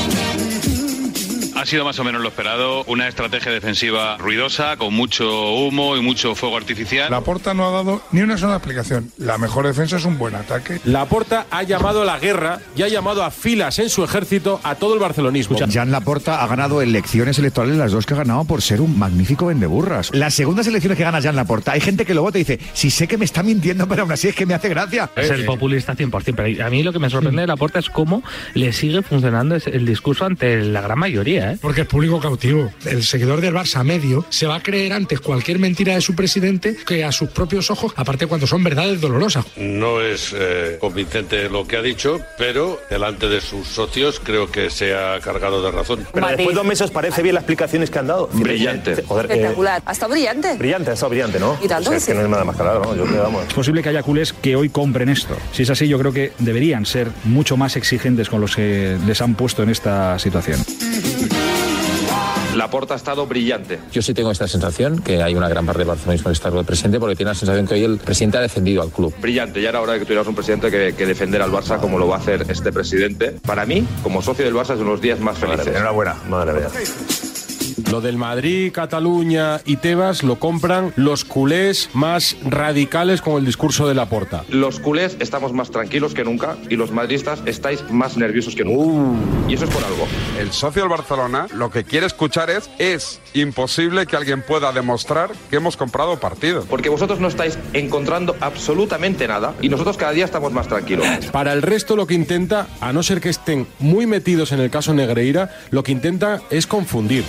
Ha sido más o menos lo esperado, una estrategia defensiva ruidosa, con mucho humo y mucho fuego artificial. Laporta no ha dado ni una sola explicación. La mejor defensa es un buen ataque. Laporta ha llamado a la guerra y ha llamado a filas en su ejército a todo el barcelonismo. Joan Laporta ha ganado elecciones electorales, las dos que ha ganado, por ser un magnífico vendeburras. Las segundas elecciones que gana Joan Laporta, hay gente que lo vota y dice, sí sé que me está mintiendo, pero aún así es que me hace gracia. Es el populista 100%, pero a mí lo que me sorprende de Laporta es cómo le sigue funcionando el discurso ante la gran mayoría, ¿eh? Porque es público cautivo. El seguidor del Barça medio se va a creer antes cualquier mentira de su presidente que a sus propios ojos, aparte cuando son verdades dolorosas. No es convincente lo que ha dicho, pero delante de sus socios creo que se ha cargado de razón. Pero después de 2 meses parece bien las explicaciones que han dado. Brillante. Joder, Espectacular. Ha estado brillante. Brillante, ha estado brillante, ¿no? Y tanto, es que no es nada más claro, ¿no? Yo creo, vamos. Es posible que haya culés que hoy compren esto. Si es así, yo creo que deberían ser mucho más exigentes con los que les han puesto en esta situación. Laporta ha estado brillante. Yo sí tengo esta sensación, que hay una gran parte del barcelonismo que está presente, porque tiene la sensación que hoy el presidente ha defendido al club. Brillante, ya era hora de que tuvieras un presidente que defender al Barça como lo va a hacer este presidente. Para mí, como socio del Barça, es uno de los días más felices. Enhorabuena, madre mía. Lo del Madrid, Cataluña y Tebas lo compran los culés más radicales con el discurso de Laporta. Los culés estamos más tranquilos que nunca y los madridistas estáis más nerviosos que nunca. Y eso es por algo. El socio del Barcelona lo que quiere escuchar es imposible que alguien pueda demostrar que hemos comprado partido. Porque vosotros no estáis encontrando absolutamente nada y nosotros cada día estamos más tranquilos. Para el resto lo que intenta, a no ser que estén muy metidos en el caso Negreira, lo que intenta es confundir.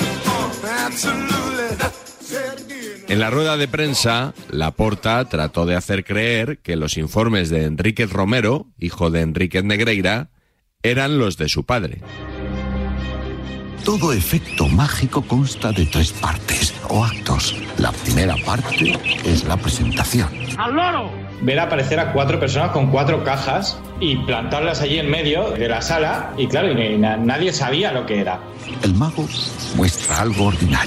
En la rueda de prensa, Laporta trató de hacer creer que los informes de Enríquez Romero, hijo de Enríquez Negreira, eran los de su padre. Todo efecto mágico consta de 3 partes o actos. La primera parte es la presentación. ¡Al loro! Ver aparecer a 4 personas con 4 cajas y plantarlas allí en medio de la sala y claro, nadie sabía lo que era. El mago muestra algo ordinario,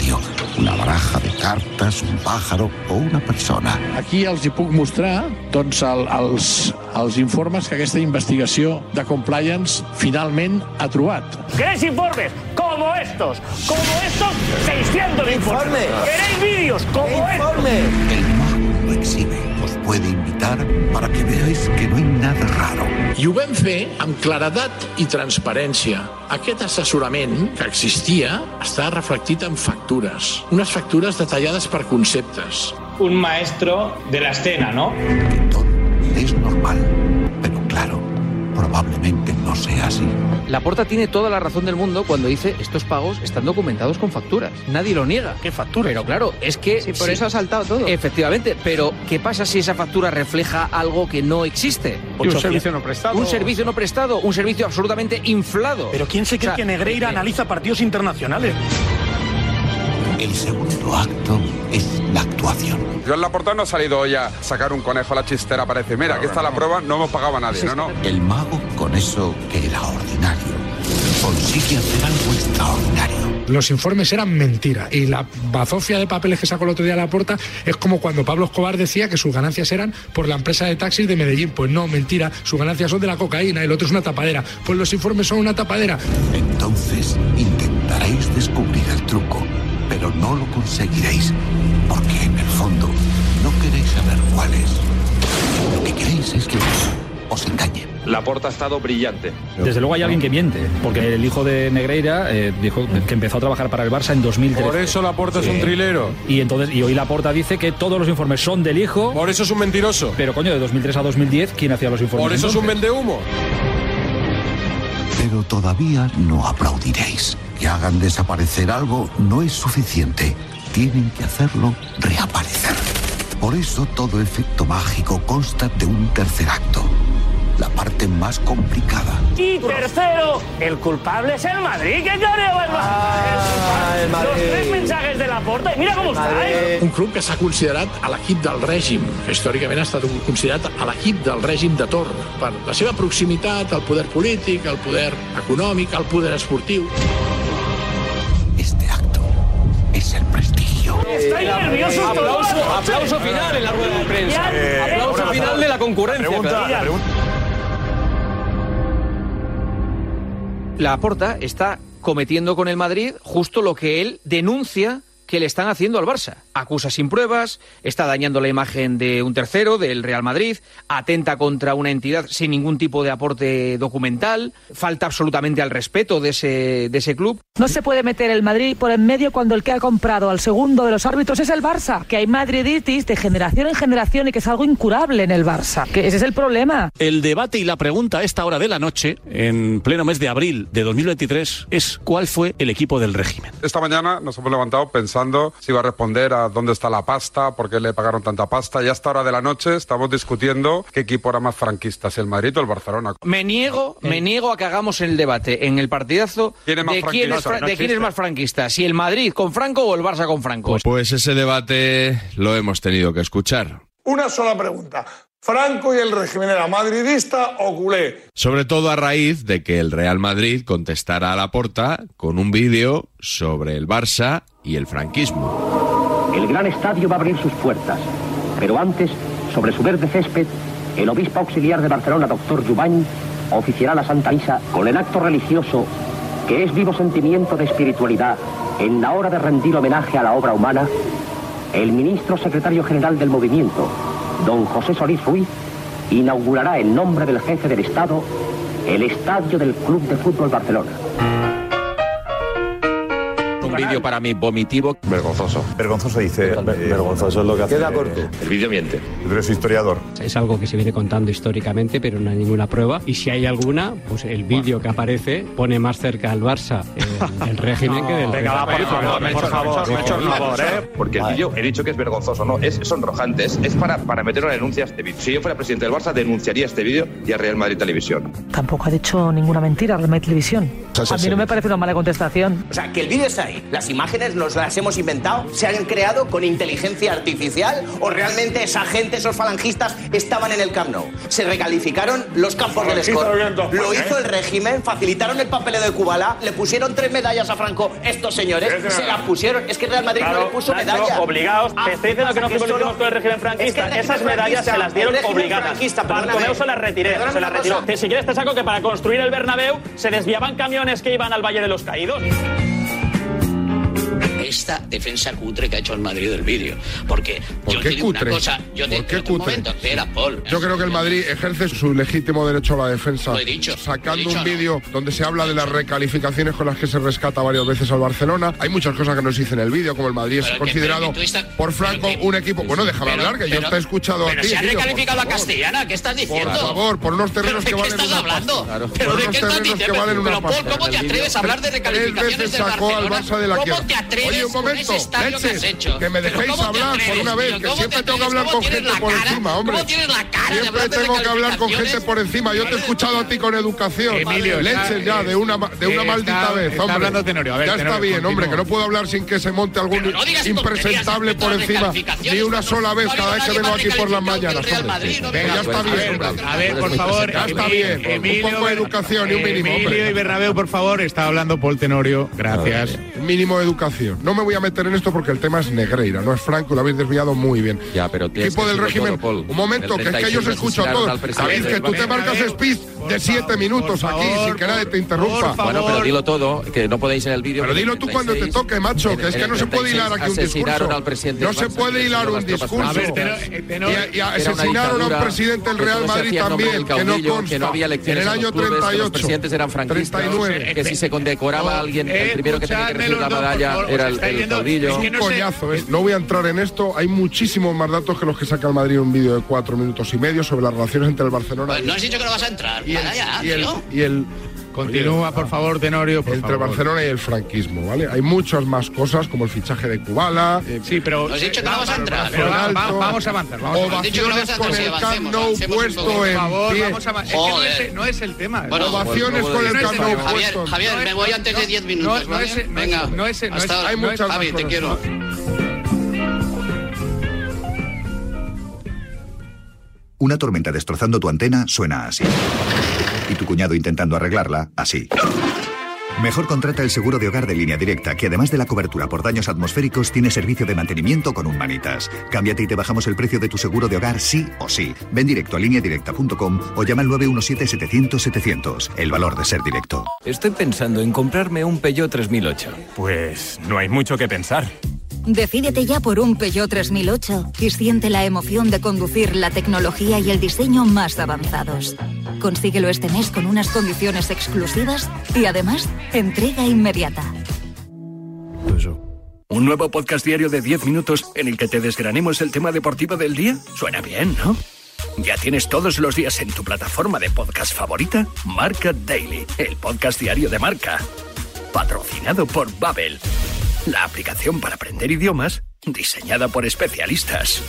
una baraja de cartas, un pájaro o una persona. Aquí els hi puc mostrar doncs, els informes que aquesta investigació de compliance finalment ha trobat. ¿Queréis informes? Como estos, 600 informes. ¿Queréis vídeos? Como estos. El mago lo exhibe. Os puede invitar para que veáis que no hay nada raro. I ho vam fer amb claredat i transparència. Aquest assessorament que existia està reflectit en factures. Unes factures detallades per conceptes. Un maestro de la escena, ¿no? Que todo es normal, pero claro, probablemente no sea así. Laporta tiene toda la razón del mundo cuando dice estos pagos están documentados con facturas. Nadie lo niega. ¿Qué facturas? Pero claro, es que... Sí, por eso ha saltado todo. Efectivamente, pero ¿qué pasa si esa factura refleja algo que no existe? Un servicio no prestado. Un servicio no prestado, un servicio absolutamente inflado. Pero ¿quién se cree que Negreira analiza partidos internacionales? El segundo acto es la actuación. Joan Laporta no ha salido hoy a sacar un conejo a la chistera para decir, mira, aquí está la prueba, no hemos pagado a nadie, no. El mago, con eso que era ordinario, consigue hacer algo extraordinario. Los informes eran mentira y la bazofia de papeles que sacó el otro día Laporta es como cuando Pablo Escobar decía que sus ganancias eran por la empresa de taxis de Medellín. Pues no, mentira, sus ganancias son de la cocaína y el otro es una tapadera. Pues los informes son una tapadera. Entonces intentaréis descubrir el truco, pero no lo conseguiréis, porque en el fondo no queréis saber cuál es. Lo que queréis es que os engañen. Laporta ha estado brillante. Desde luego hay alguien que miente, porque el hijo de Negreira dijo que empezó a trabajar para el Barça en 2013. Por eso Laporta es un trilero. Y hoy Laporta dice que todos los informes son del hijo. Por eso es un mentiroso. Pero coño, de 2003 a 2010, ¿quién hacía los informes? Por eso entonces? es un vendehumo. Pero todavía no aplaudiréis. Que hagan desaparecer algo no es suficiente. Tienen que hacerlo reaparecer. Por eso todo efecto mágico consta de un tercer acto. La parte más complicada. Y tercero, el culpable es el Madrid. ¿Qué careo el Madrid? Los 3 mensajes de Laporta. Mira cómo está, Un club que s'ha considerat a l'equip del règim, que històricament ha estat considerat a l'equip del règim de torn, per la seva proximitat al poder polític, al poder econòmic, al poder esportiu. Este acto es el prestigio. Estoy nervioso. Aplauso final en la rueda de prensa. Aplauso final de la concurrencia. Laporta está cometiendo con el Madrid justo lo que él denuncia que le están haciendo al Barça. Acusa sin pruebas, está dañando la imagen de un tercero, del Real Madrid, atenta contra una entidad sin ningún tipo de aporte documental, falta absolutamente al respeto de ese club. No se puede meter el Madrid por en medio cuando el que ha comprado al segundo de los árbitros es el Barça, que hay madriditis de generación en generación y que es algo incurable en el Barça, que ese es el problema. El debate y la pregunta a esta hora de la noche, en pleno mes de abril de 2023, es ¿cuál fue el equipo del régimen? Esta mañana nos hemos levantado pensando si iba a responder a dónde está la pasta, por qué le pagaron tanta pasta, y a esta hora de la noche estamos discutiendo qué equipo era más franquista, si el Madrid o el Barcelona. Me niego a que hagamos el debate en el partidazo de quién es más franquista, si el Madrid con Franco o el Barça con Franco. Pues ese debate lo hemos tenido que escuchar. Una sola pregunta. ¿Franco y el régimen era madridista o culé? Sobre todo a raíz de que el Real Madrid contestara a Laporta con un vídeo sobre el Barça y el franquismo. El gran estadio va a abrir sus puertas, pero antes, sobre su verde césped, el obispo auxiliar de Barcelona, doctor Jubany, oficiará la Santa Misa con el acto religioso que es vivo sentimiento de espiritualidad en la hora de rendir homenaje a la obra humana. El ministro secretario general del movimiento, don José Solís Ruiz, inaugurará en nombre del jefe del Estado el estadio del Club de Fútbol Barcelona. Un vídeo para mí vomitivo. Vergonzoso. Vergonzoso dice. Vergonzoso es lo que hace. Queda corto. El vídeo miente. Tú eres historiador. Es algo que se viene contando históricamente, pero no hay ninguna prueba. Y si hay alguna, pues el vídeo que aparece pone más cerca al Barça el régimen que del... Venga, por favor, Porque el vídeo, he dicho que es vergonzoso, no, es sonrojante, es para meter una denuncia a este vídeo. Si yo fuera presidente del Barça, denunciaría este vídeo y a Real Madrid Televisión. Tampoco ha dicho ninguna mentira Real Madrid Televisión. cosas A mí no me parece una mala contestación. O sea, que el vídeo está ahí. Las imágenes nos las hemos inventado, se han creado con inteligencia artificial o realmente esa gente, esos falangistas, estaban en el Camp Nou. Se recalificaron los campos del Escort. Lo hizo el régimen, facilitaron el papeleo de Kubala, le pusieron 3 medallas a Franco. Estos señores se las pusieron. Es que Real Madrid no le puso medalla. Obligados. Te estoy diciendo que no frivolicemos con el régimen franquista. Esas medallas se las dieron obligadas. Bartomeu se las retiró. Si quieres te saco que para construir el Bernabéu se desviaban camiones que iban al Valle de los Caídos. Esta defensa cutre que ha hecho el Madrid del vídeo. Porque yo te digo una cosa, ¿Por qué cutre? Un momento, espera, Paul. Yo creo que el Madrid ejerce su legítimo derecho a la defensa. Lo he dicho. Sacando un vídeo donde se habla de las recalificaciones con las que se rescata varias veces al Barcelona. Hay muchas cosas que no se dicen en el vídeo, como el Madrid es considerado por Franco un equipo. Bueno, déjame hablar, que yo te he escuchado a ti. Pero se ha recalificado a Castellana, ¿qué estás diciendo? Por favor, por unos terrenos que valen una pasta. ¿Pero de qué estás diciendo? Pero Paul, ¿cómo te atreves a hablar de recalificaciones del Barcelona? ¿Cómo te atreves? Oye, un momento. Leche, que me dejéis hablar por una vez, que siempre tengo que hablar con gente por encima, hombre. Siempre tengo que hablar con gente por encima. Yo te he escuchado a ti con educación. Emilio, Leche ya, de una maldita vez, está hombre. Hablando Tenorio. A ver, ya Tenorio, está bien, continúa. hombre, que no puedo hablar sin que se monte algún impresentable por encima ni una sola vez cada vez que vengo aquí por las mañanas, hombre. Venga, ya está bien, hombre. A ver, por favor, ya está bien. Un poco de educación y un mínimo, hombre. Emilio y Bernabéu, por favor, está hablando Paul Tenorio. Gracias. Mínimo de educación. No me voy a meter en esto porque el tema es Negreira, no es Franco, lo habéis desviado muy bien. Ya, pero equipo del régimen. Todo, un momento, que es que yo os escucho a todos. Sabéis que tú te marcas speech de 7 minutos aquí sin que nadie te interrumpa. Bueno, pero dilo todo, que no podéis en el vídeo. Pero dilo tú cuando te toque, macho, que es que no se puede hilar aquí un discurso. No se puede hilar un discurso. Y asesinaron a un presidente del Real Madrid también, que no consta. En el año 38. Los presidentes eran franquistas. 39. Que si se condecoraba a alguien, el primero que tenía que recibir la medalla era el caudillo. Es un coñazo, ¿eh? No voy a entrar en esto. Hay muchísimos más datos que los que saca el Madrid en un vídeo de 4 minutos y medio sobre las relaciones entre el Barcelona pues no has dicho que no vas a entrar. Y el Continúa, por favor, Tenorio. Entre Barcelona y el franquismo, ¿vale? Hay muchas más cosas, como el fichaje de Kubala. Sí, pero has dicho que no vas a entrar. Vamos a avanzar. Ovaciones con el Camp Nou puesto en pie. No es el tema. Ovaciones con el Camp Nou puesto. Javier, me voy antes de 10 minutos. Venga, no es. Hay muchas más Javi, te quiero. Una tormenta destrozando tu antena suena así. Y tu cuñado intentando arreglarla, así. Mejor contrata el seguro de hogar de Línea Directa, que además de la cobertura por daños atmosféricos, tiene servicio de mantenimiento con un manitas. Cámbiate y te bajamos el precio de tu seguro de hogar sí o sí. Ven directo a lineadirecta.com o llama al 917-700-700. El valor de ser directo. Estoy pensando en comprarme un Peugeot 3008. Pues no hay mucho que pensar. Decídete ya por un Peugeot 3008 y siente la emoción de conducir la tecnología y el diseño más avanzados. Consíguelo este mes con unas condiciones exclusivas y además entrega inmediata. Un nuevo podcast diario de 10 minutos en el que te desgranemos el tema deportivo del día. Suena bien, ¿no? ¿Ya tienes todos los días en tu plataforma de podcast favorita? Marca Daily, el podcast diario de Marca. Patrocinado por Babbel, la aplicación para aprender idiomas diseñada por especialistas.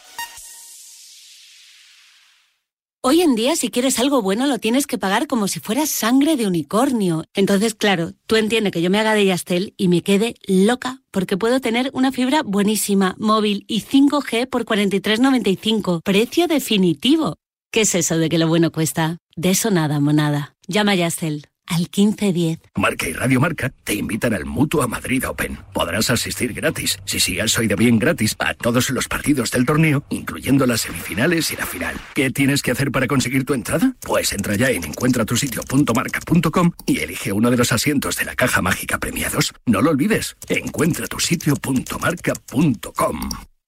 Hoy en día, si quieres algo bueno, lo tienes que pagar como si fuera sangre de unicornio. Entonces, claro, tú entiendes que yo me haga de Yastel y me quede loca, porque puedo tener una fibra buenísima, móvil y 5G por 43,95. Precio definitivo. ¿Qué es eso de que lo bueno cuesta? De eso nada, monada. Llama a Yastel al 1510. Marca y Radio Marca te invitan al Mutua Madrid Open. Podrás asistir gratis, si has oído bien gratis, a todos los partidos del torneo, incluyendo las semifinales y la final. ¿Qué tienes que hacer para conseguir tu entrada? Pues entra ya en encuentratusitio.marca.com y elige uno de los asientos de la caja mágica premiados. No lo olvides, encuentratusitio.marca.com.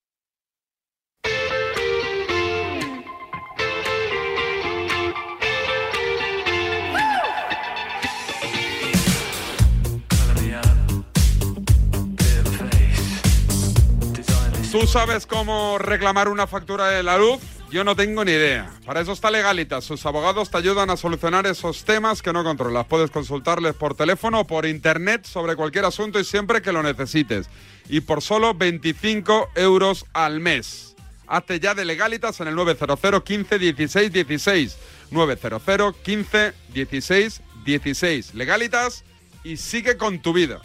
¿Tú sabes cómo reclamar una factura de la luz? Yo no tengo ni idea. Para eso está Legalitas. Sus abogados te ayudan a solucionar esos temas que no controlas. Puedes consultarles por teléfono o por internet sobre cualquier asunto y siempre que lo necesites. Y por solo 25 euros al mes. Hazte ya de Legalitas en el 900 15 16 16. 900 15 16 16. Legalitas y sigue con tu vida.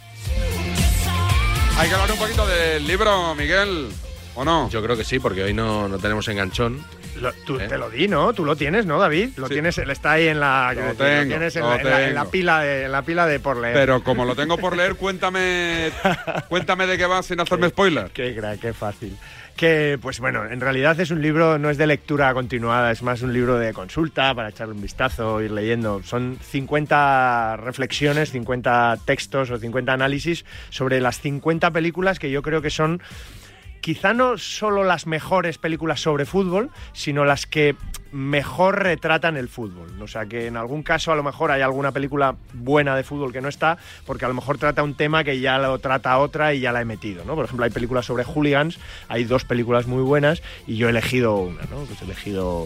Hay que hablar un poquito del libro, Miguel, ¿o no? Yo creo que sí, porque hoy no tenemos enganchón. Te lo di, ¿no? Tú lo tienes, ¿no, David? Lo tienes, él está ahí en la... Lo tienes en la pila de por leer. Pero como lo tengo por leer, cuéntame de qué va sin hacerme spoiler. Qué fácil. Que, pues bueno, en realidad es un libro, no es de lectura continuada, es más un libro de consulta para echarle un vistazo, ir leyendo. Son 50 reflexiones, 50 textos o 50 análisis sobre las 50 películas que yo creo que son quizá no solo las mejores películas sobre fútbol, sino las que mejor retratan el fútbol. O sea, que en algún caso a lo mejor hay alguna película buena de fútbol que no está, porque a lo mejor trata un tema que ya lo trata otra y ya la he metido, ¿no? Por ejemplo, hay películas sobre hooligans, hay 2 películas muy buenas y yo he elegido una, ¿no? Pues he elegido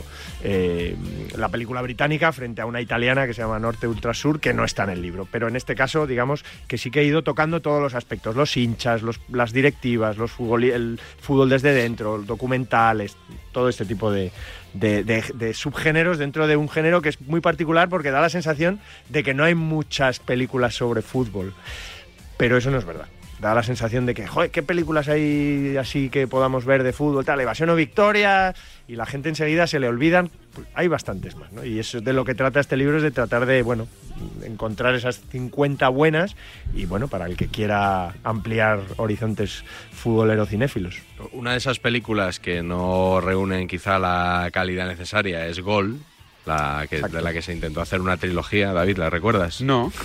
la película británica frente a una italiana que se llama Norte Ultra Sur, que no está en el libro. Pero en este caso, digamos que sí que he ido tocando todos los aspectos, los hinchas, las directivas, el fútbol desde dentro, documentales, todo este tipo de subgéneros dentro de un género que es muy particular porque da la sensación de que no hay muchas películas sobre fútbol, pero eso no es verdad. Da la sensación de que, joder, ¿qué películas hay así que podamos ver de fútbol? Tal, Evasión o Victoria, y la gente enseguida se le olvidan. Pues hay bastantes más, ¿no? Y eso de lo que trata este libro es de tratar de, bueno, encontrar esas 50 buenas y, bueno, para el que quiera ampliar horizontes futbolero-cinéfilos. Una de esas películas que no reúnen quizá la calidad necesaria es Gol, de la que se intentó hacer una trilogía. David, ¿la recuerdas? No.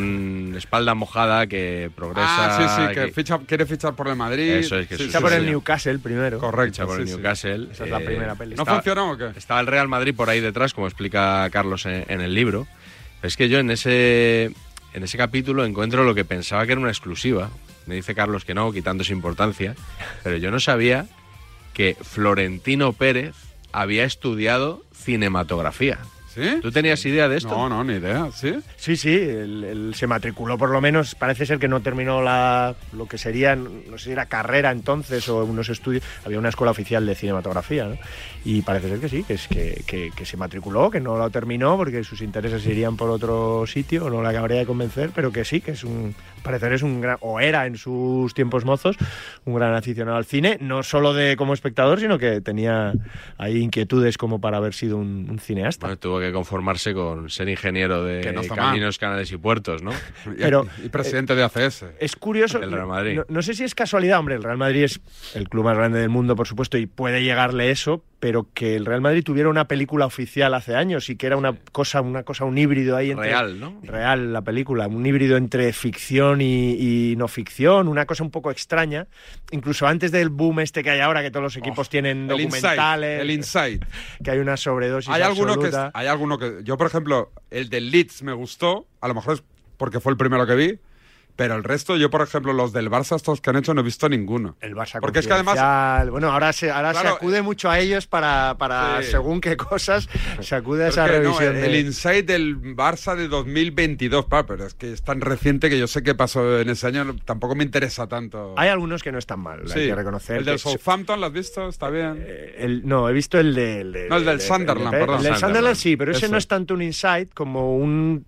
Un espalda mojada que progresa... que quiere fichar por el Madrid. Eso es, que ficha por el Newcastle primero. Correcto. Ficha por el Newcastle. Esa es la primera peli. ¿No funcionó o qué? Estaba el Real Madrid por ahí detrás, como explica Carlos en el libro. Es que yo en ese capítulo encuentro lo que pensaba que era una exclusiva. Me dice Carlos que no, quitándose importancia. Pero yo no sabía que Florentino Pérez había estudiado cinematografía. ¿Sí? ¿Tú tenías idea de esto? No, ni idea. ¿Sí? Sí, él se matriculó por lo menos, parece ser que no terminó lo que sería, no sé si era carrera entonces o unos estudios, había una escuela oficial de cinematografía, ¿no? Y parece ser que sí, que se matriculó, que no lo terminó porque sus intereses irían por otro sitio, no le acabaría de convencer, pero que sí, que parecer es un gran, o era en sus tiempos mozos, un gran aficionado al cine, no solo como espectador, sino que tenía ahí inquietudes como para haber sido un cineasta. Bueno, tuvo que conformarse con ser ingeniero de caminos, canales y puertos, ¿no? Y presidente de ACS. Es curioso, el Real Madrid. No sé si es casualidad, hombre, el Real Madrid es el club más grande del mundo, por supuesto, y puede llegarle eso, pero que el Real Madrid tuviera una película oficial hace años y que era una cosa, un híbrido ahí entre... Real, ¿no? Real, la película, un híbrido entre ficción y no ficción, una cosa un poco extraña, incluso antes del boom que hay ahora, que todos los equipos tienen documentales... El Inside. Que hay una sobredosis hay absoluta. Hay alguno que... Yo, por ejemplo, el del Leeds me gustó, a lo mejor es porque fue el primero que vi, pero el resto, yo por ejemplo, los del Barça, estos que han hecho, no he visto ninguno. El Barça porque es que además... Bueno, ahora se acude mucho a ellos para según qué cosas, se acude a esa revisión. El Inside del Barça de 2022, pero es que es tan reciente que yo sé qué pasó en ese año, tampoco me interesa tanto. Hay algunos que no están mal, hay que reconocer. El del Southampton, ¿lo has visto? ¿Está bien? No, he visto el del Sunderland, perdón. El del Sunderland sí, pero ese no es tanto un Inside como un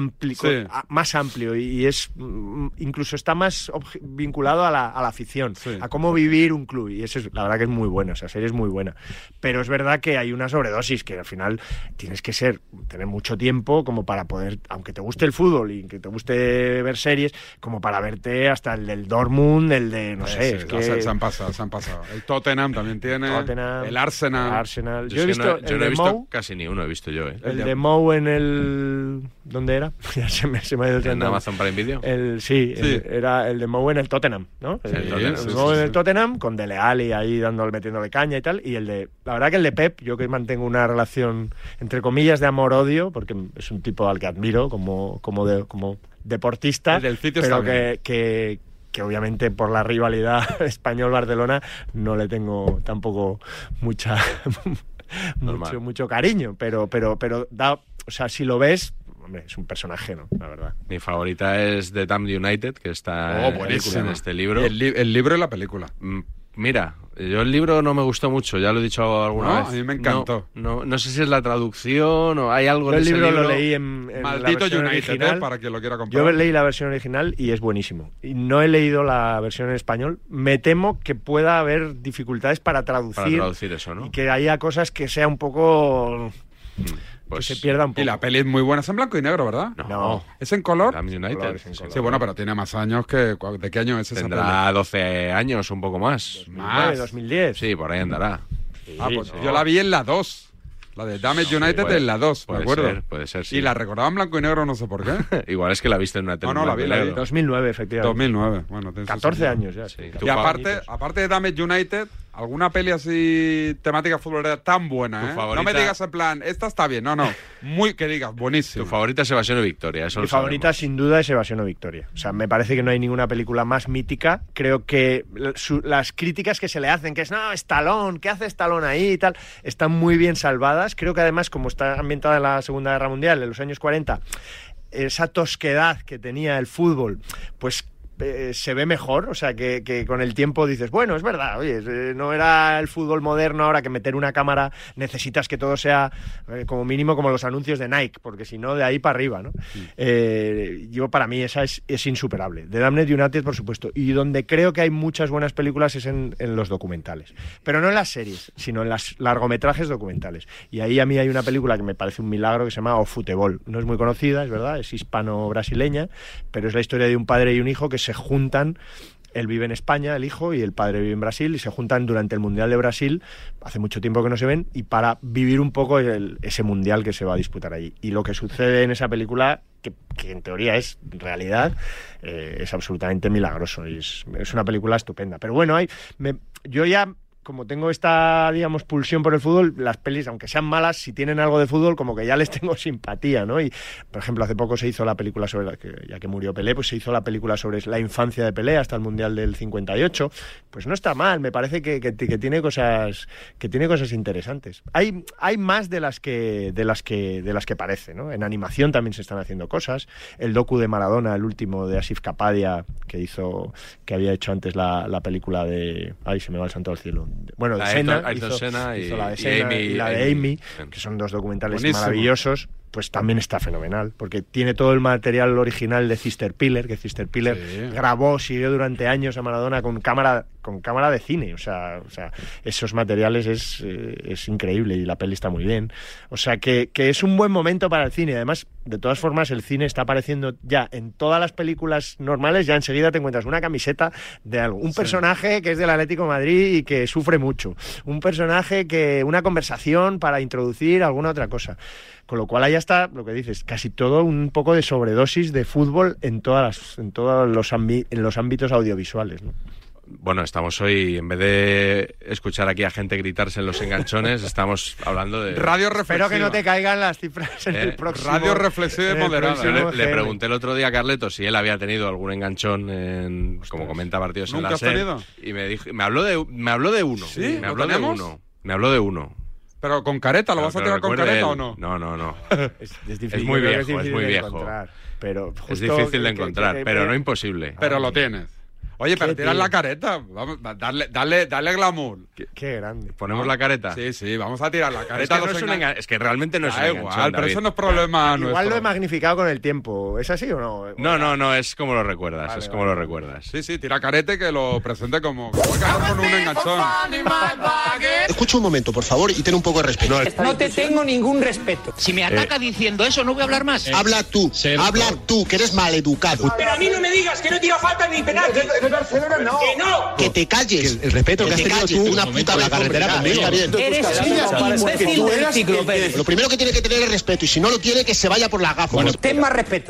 más amplio y es incluso está más vinculado a la afición, a cómo vivir un club, y eso es, la verdad que es muy bueno, esa serie es muy buena, pero es verdad que hay una sobredosis que al final tienes que tener mucho tiempo como para poder, aunque te guste el fútbol y que te guste ver series, como para verte hasta el del Dortmund, el de, no sé, es que... se han pasado. El Tottenham también tiene, el Arsenal. Yo he visto no he visto casi ni uno, he visto yo. El de Mou en el... ¿Dónde era? Ya se me ha ido el ¿En Amazon Prime Video? Era el de Mou en el Tottenham, ¿no? El Mou en el Tottenham, con Dele Alli ahí metiéndole caña y tal, y la verdad que el de Pep, yo que mantengo una relación, entre comillas, de amor-odio, porque es un tipo al que admiro como deportista, pero que obviamente por la rivalidad español-Barcelona no le tengo tampoco mucho cariño, pero da, o sea, si lo ves, hombre, es un personaje, ¿no? La verdad. Mi favorita es The Damned United, que está en este libro. El libro y la película. Mira, yo el libro no me gustó mucho, ya lo he dicho alguna vez. A mí me encantó. No sé si es la traducción o hay algo yo en ese libro. El libro lo leí en Maldito la versión United, original. Para quien lo quiera comprar. Yo leí la versión original y es buenísimo. Y no he leído la versión en español. Me temo que pueda haber dificultades para traducir eso, ¿no? Y que haya cosas que sea un poco... Pues, que se pierda un poco. Y la peli es muy buena. Es en blanco y negro, ¿verdad? No. ¿Es en color? United. Sí, bueno, pero tiene más años que... ¿De qué año es esa Tendrá peli? 12 años, un poco más. 2009, 2010. Sí, por ahí andará. Pues yo la vi en la 2. La de Damage United en la 2, me acuerdo. Puede ser, sí. Y la recordaba en blanco y negro, no sé por qué. Igual es que la viste en una tele. No, la vi. 2009, efectivamente. 2009, bueno. 14 años ya. Sí. Y aparte de Damage United, alguna peli así temática futbolera tan buena, favorita... No me digas en plan, esta está bien, no. Muy, que digas, buenísimo. Tu favorita es Evasión o Victoria, eso Mi favorita sin duda es Evasión o Victoria. O sea, me parece que no hay ninguna película más mítica. Creo que las críticas que se le hacen, que es, no, Stallone, ¿qué hace Stallone ahí y tal? Están muy bien salvadas. Creo que además, como está ambientada en la Segunda Guerra Mundial, en los años 40, esa tosquedad que tenía el fútbol, pues se ve mejor, o sea, que con el tiempo dices, bueno, es verdad, oye, no era el fútbol moderno ahora que meter una cámara necesitas que todo sea como mínimo como los anuncios de Nike, porque si no, de ahí para arriba, ¿no? Yo, para mí, esa es insuperable. The Damned United, por supuesto, y donde creo que hay muchas buenas películas es en los documentales, pero no en las series, sino en las largometrajes documentales, y ahí a mí hay una película que me parece un milagro que se llama O Futebol. No es muy conocida, es verdad, es hispano-brasileña, pero es la historia de un padre y un hijo que se juntan. Él vive en España, el hijo, y el padre vive en Brasil, y se juntan durante el Mundial de Brasil, hace mucho tiempo que no se ven, y para vivir un poco ese Mundial que se va a disputar allí. Y lo que sucede en esa película, que en teoría es realidad, es absolutamente milagroso, y es una película estupenda. Pero bueno, yo ya... Como tengo esta, digamos, pulsión por el fútbol, las pelis, aunque sean malas, si tienen algo de fútbol, como que ya les tengo simpatía, ¿no? Y, por ejemplo, hace poco se hizo la película ya que murió Pelé, pues se hizo la película sobre la infancia de Pelé hasta el Mundial del 58. Pues no está mal, me parece que tiene cosas interesantes. Hay más de las que parece, ¿no? En animación también se están haciendo cosas. El docu de Maradona, el último de Asif Kapadia, que había hecho antes la película de... Ay, se me va el santo al cielo. Bueno, de Senna, hizo la de Senna y la de Amy, que son dos documentales maravillosos. Pues también está fenomenal, porque tiene todo el material original de Sister Piller, que Sister Piller siguió durante años a Maradona con cámara de cine, o sea esos materiales es increíble, y la peli está muy bien, o sea que es un buen momento para el cine. Además, de todas formas, el cine está apareciendo ya en todas las películas normales, ya enseguida te encuentras una camiseta de algo, un personaje que es del Atlético de Madrid y que sufre mucho, un personaje una conversación para introducir alguna otra cosa. Con lo cual ahí está lo que dices, casi todo un poco de sobredosis de fútbol en todos los ámbitos audiovisuales, ¿no? Bueno, estamos hoy, en vez de escuchar aquí a gente gritarse en los enganchones, estamos hablando de... Radio reflexiva. Espero que no te caigan las cifras en el próximo... Radio reflexiva y moderada. Le pregunté el otro día a Carleto si él había tenido algún enganchón como comenta Partidos en la SER. Y me habló de uno. ¿Sí? Me habló de uno. Pero con careta, ¿lo vas a tirar con careta o no? No. Es difícil, muy viejo, es muy viejo. Encontrar, pero es difícil de encontrar, pero no imposible. Pero lo tienes. Oye, pero tiras la careta. Vamos, dale glamour. Qué grande. ¿Ponemos la careta? Sí, vamos a tirar la careta. Es que realmente no es un enganchón, igual, pero eso no es problema nuestro. Igual lo he magnificado con el tiempo. ¿Es así o no? No, es como lo recuerdas. Lo recuerdas. Sí, tira carete que lo presente como con un enganchón. Escucha un momento, por favor, y ten un poco de respeto. No te tengo ningún respeto. Si me ataca diciendo eso, no voy a hablar más. Habla tú, que eres maleducado. Pero a mí no me digas que no tira falta ni penal. Barcelona no. ¡Que no! Que te calles. El respeto que has tenido tú una puta la carretera conmigo. Eres un imbécil del enciclopedia. Lo primero que tiene que tener es respeto, y si no lo tiene, que se vaya por la gafa. Bueno, ten más respeto.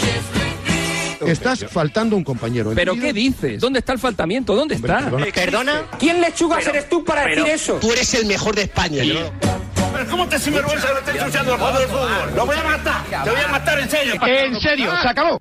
Estás faltando un compañero. ¿Pero qué dices? ¿Dónde está el faltamiento? ¿Dónde está? ¿Perdona? ¿Quién lechugas eres tú para decir eso? Tú eres el mejor de España. ¿Pero cómo te sinvergüenza que lo estés ensuciando el juego del fútbol? ¡Lo voy a matar! ¡Te voy a matar en serio! ¡En serio! ¡Se acabó!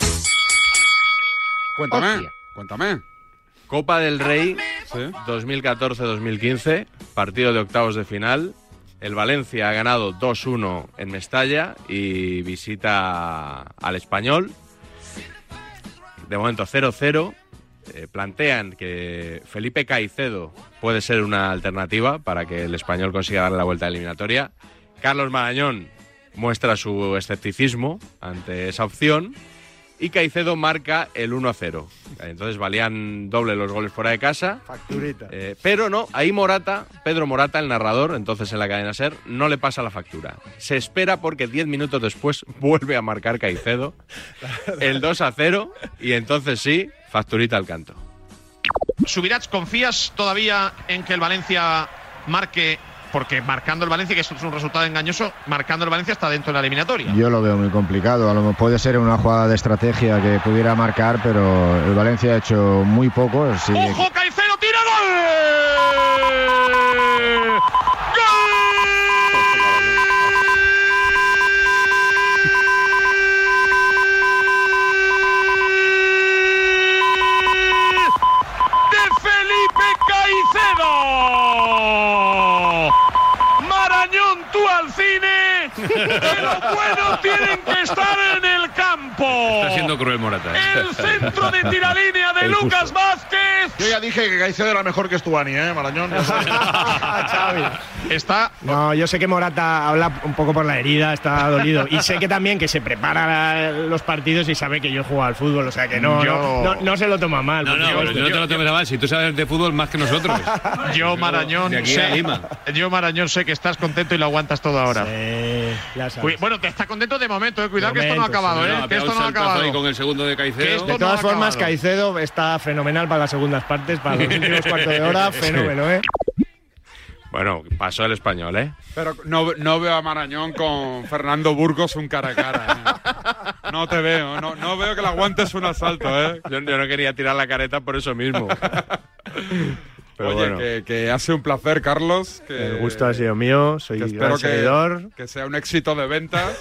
Cuéntame. Copa del Rey 2014-2015, partido de octavos de final. El Valencia ha ganado 2-1 en Mestalla y visita al Español. De momento 0-0. plantean que Felipe Caicedo puede ser una alternativa para que el Español consiga darle la vuelta a la eliminatoria. Carlos Marañón muestra su escepticismo ante esa opción y Caicedo marca el 1-0. Entonces valían doble los goles fuera de casa. Facturita. Pero no, ahí Pedro Morata, el narrador, entonces en la cadena SER, no le pasa la factura. Se espera porque 10 minutos después vuelve a marcar Caicedo el 2-0 y entonces sí, facturita al canto. Subirats, ¿confías todavía en que el Valencia marque? Porque marcando el Valencia, que esto es un resultado engañoso, marcando el Valencia está dentro de la eliminatoria. Yo lo veo muy complicado. A lo mejor puede ser una jugada de estrategia que pudiera marcar, pero el Valencia ha hecho muy poco. Sí. ¡Ojo, Caicedo, tira gol! Pero bueno, tienen que estar en el campo. Está siendo cruel Morata. El centro de tiralínea de Lucas Vázquez. Yo ya dije que Caicedo era mejor que Estuani, Marañón. Xavi. Está. No, yo sé que Morata habla un poco por la herida, está dolido. Y sé que también que se prepara los partidos y sabe que yo juego al fútbol, o sea que no se lo toma mal. No te lo tomes mal, si tú sabes de fútbol más que nosotros. Yo, Marañón, sé que estás contento y lo aguantas todo ahora. Sí, bueno, te está contento de momento, cuidado que esto no ha acabado, que esto no ha acabado. Ahí con el segundo de Caicedo. De todas formas, Caicedo está fenomenal para las segundas partes, para los últimos cuartos de hora, fenómeno, Bueno, pasó el Español, Pero no veo a Marañón con Fernando Burgos un cara a cara. No te veo, no veo que le aguantes un asalto, Yo no quería tirar la careta por eso mismo. Pero oye, bueno. que ha sido un placer, Carlos. El gusto ha sido mío, soy gran seguidor. Que sea un éxito de ventas.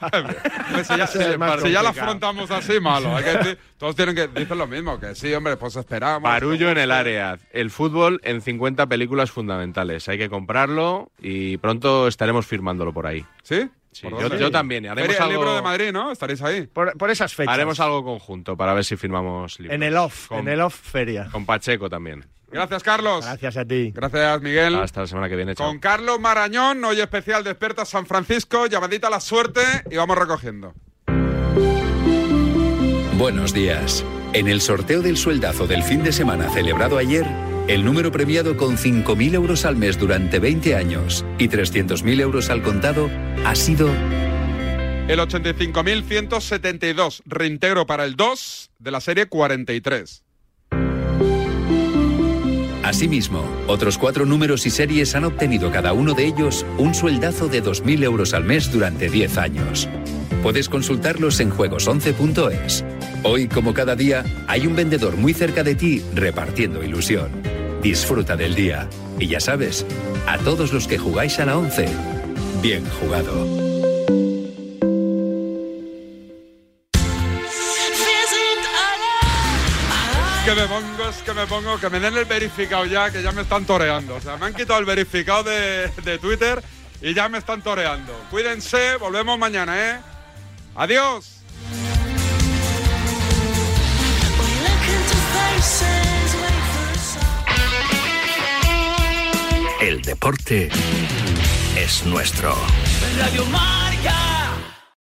si ya la afrontamos así, malo. Todos tienen que decir lo mismo, que sí, hombre, pues esperamos. Barullo en el área. El fútbol en 50 películas fundamentales. Hay que comprarlo y pronto estaremos firmándolo por ahí. ¿Sí? Sí, yo también. Haremos el libro de Madrid, ¿no? Estaréis ahí. Por esas fechas. Haremos algo conjunto para ver si firmamos libros. En el off feria. Con Pacheco también. Gracias, Carlos. Gracias a ti. Gracias, Miguel. Hasta la semana que viene. Chao. Con Carlos Marañón, hoy especial Despierta San Francisco, llamadita a la suerte y vamos recogiendo. Buenos días. En el sorteo del sueldazo del fin de semana celebrado ayer, el número premiado con 5.000 euros al mes durante 20 años y 300.000 euros al contado ha sido el 85.172, reintegro para el 2 de la serie 43. Asimismo, otros 4 números y series han obtenido cada uno de ellos un sueldazo de 2.000 euros al mes durante 10 años. Puedes consultarlos en juegos11.es. Hoy, como cada día, hay un vendedor muy cerca de ti repartiendo ilusión. Disfruta del día. Y ya sabes, a todos los que jugáis a la 11, bien jugado. Que me den el verificado ya, que ya me están toreando. O sea, me han quitado el verificado de Twitter y ya me están toreando. Cuídense, volvemos mañana, Adiós. El deporte es nuestro. Radio Marca.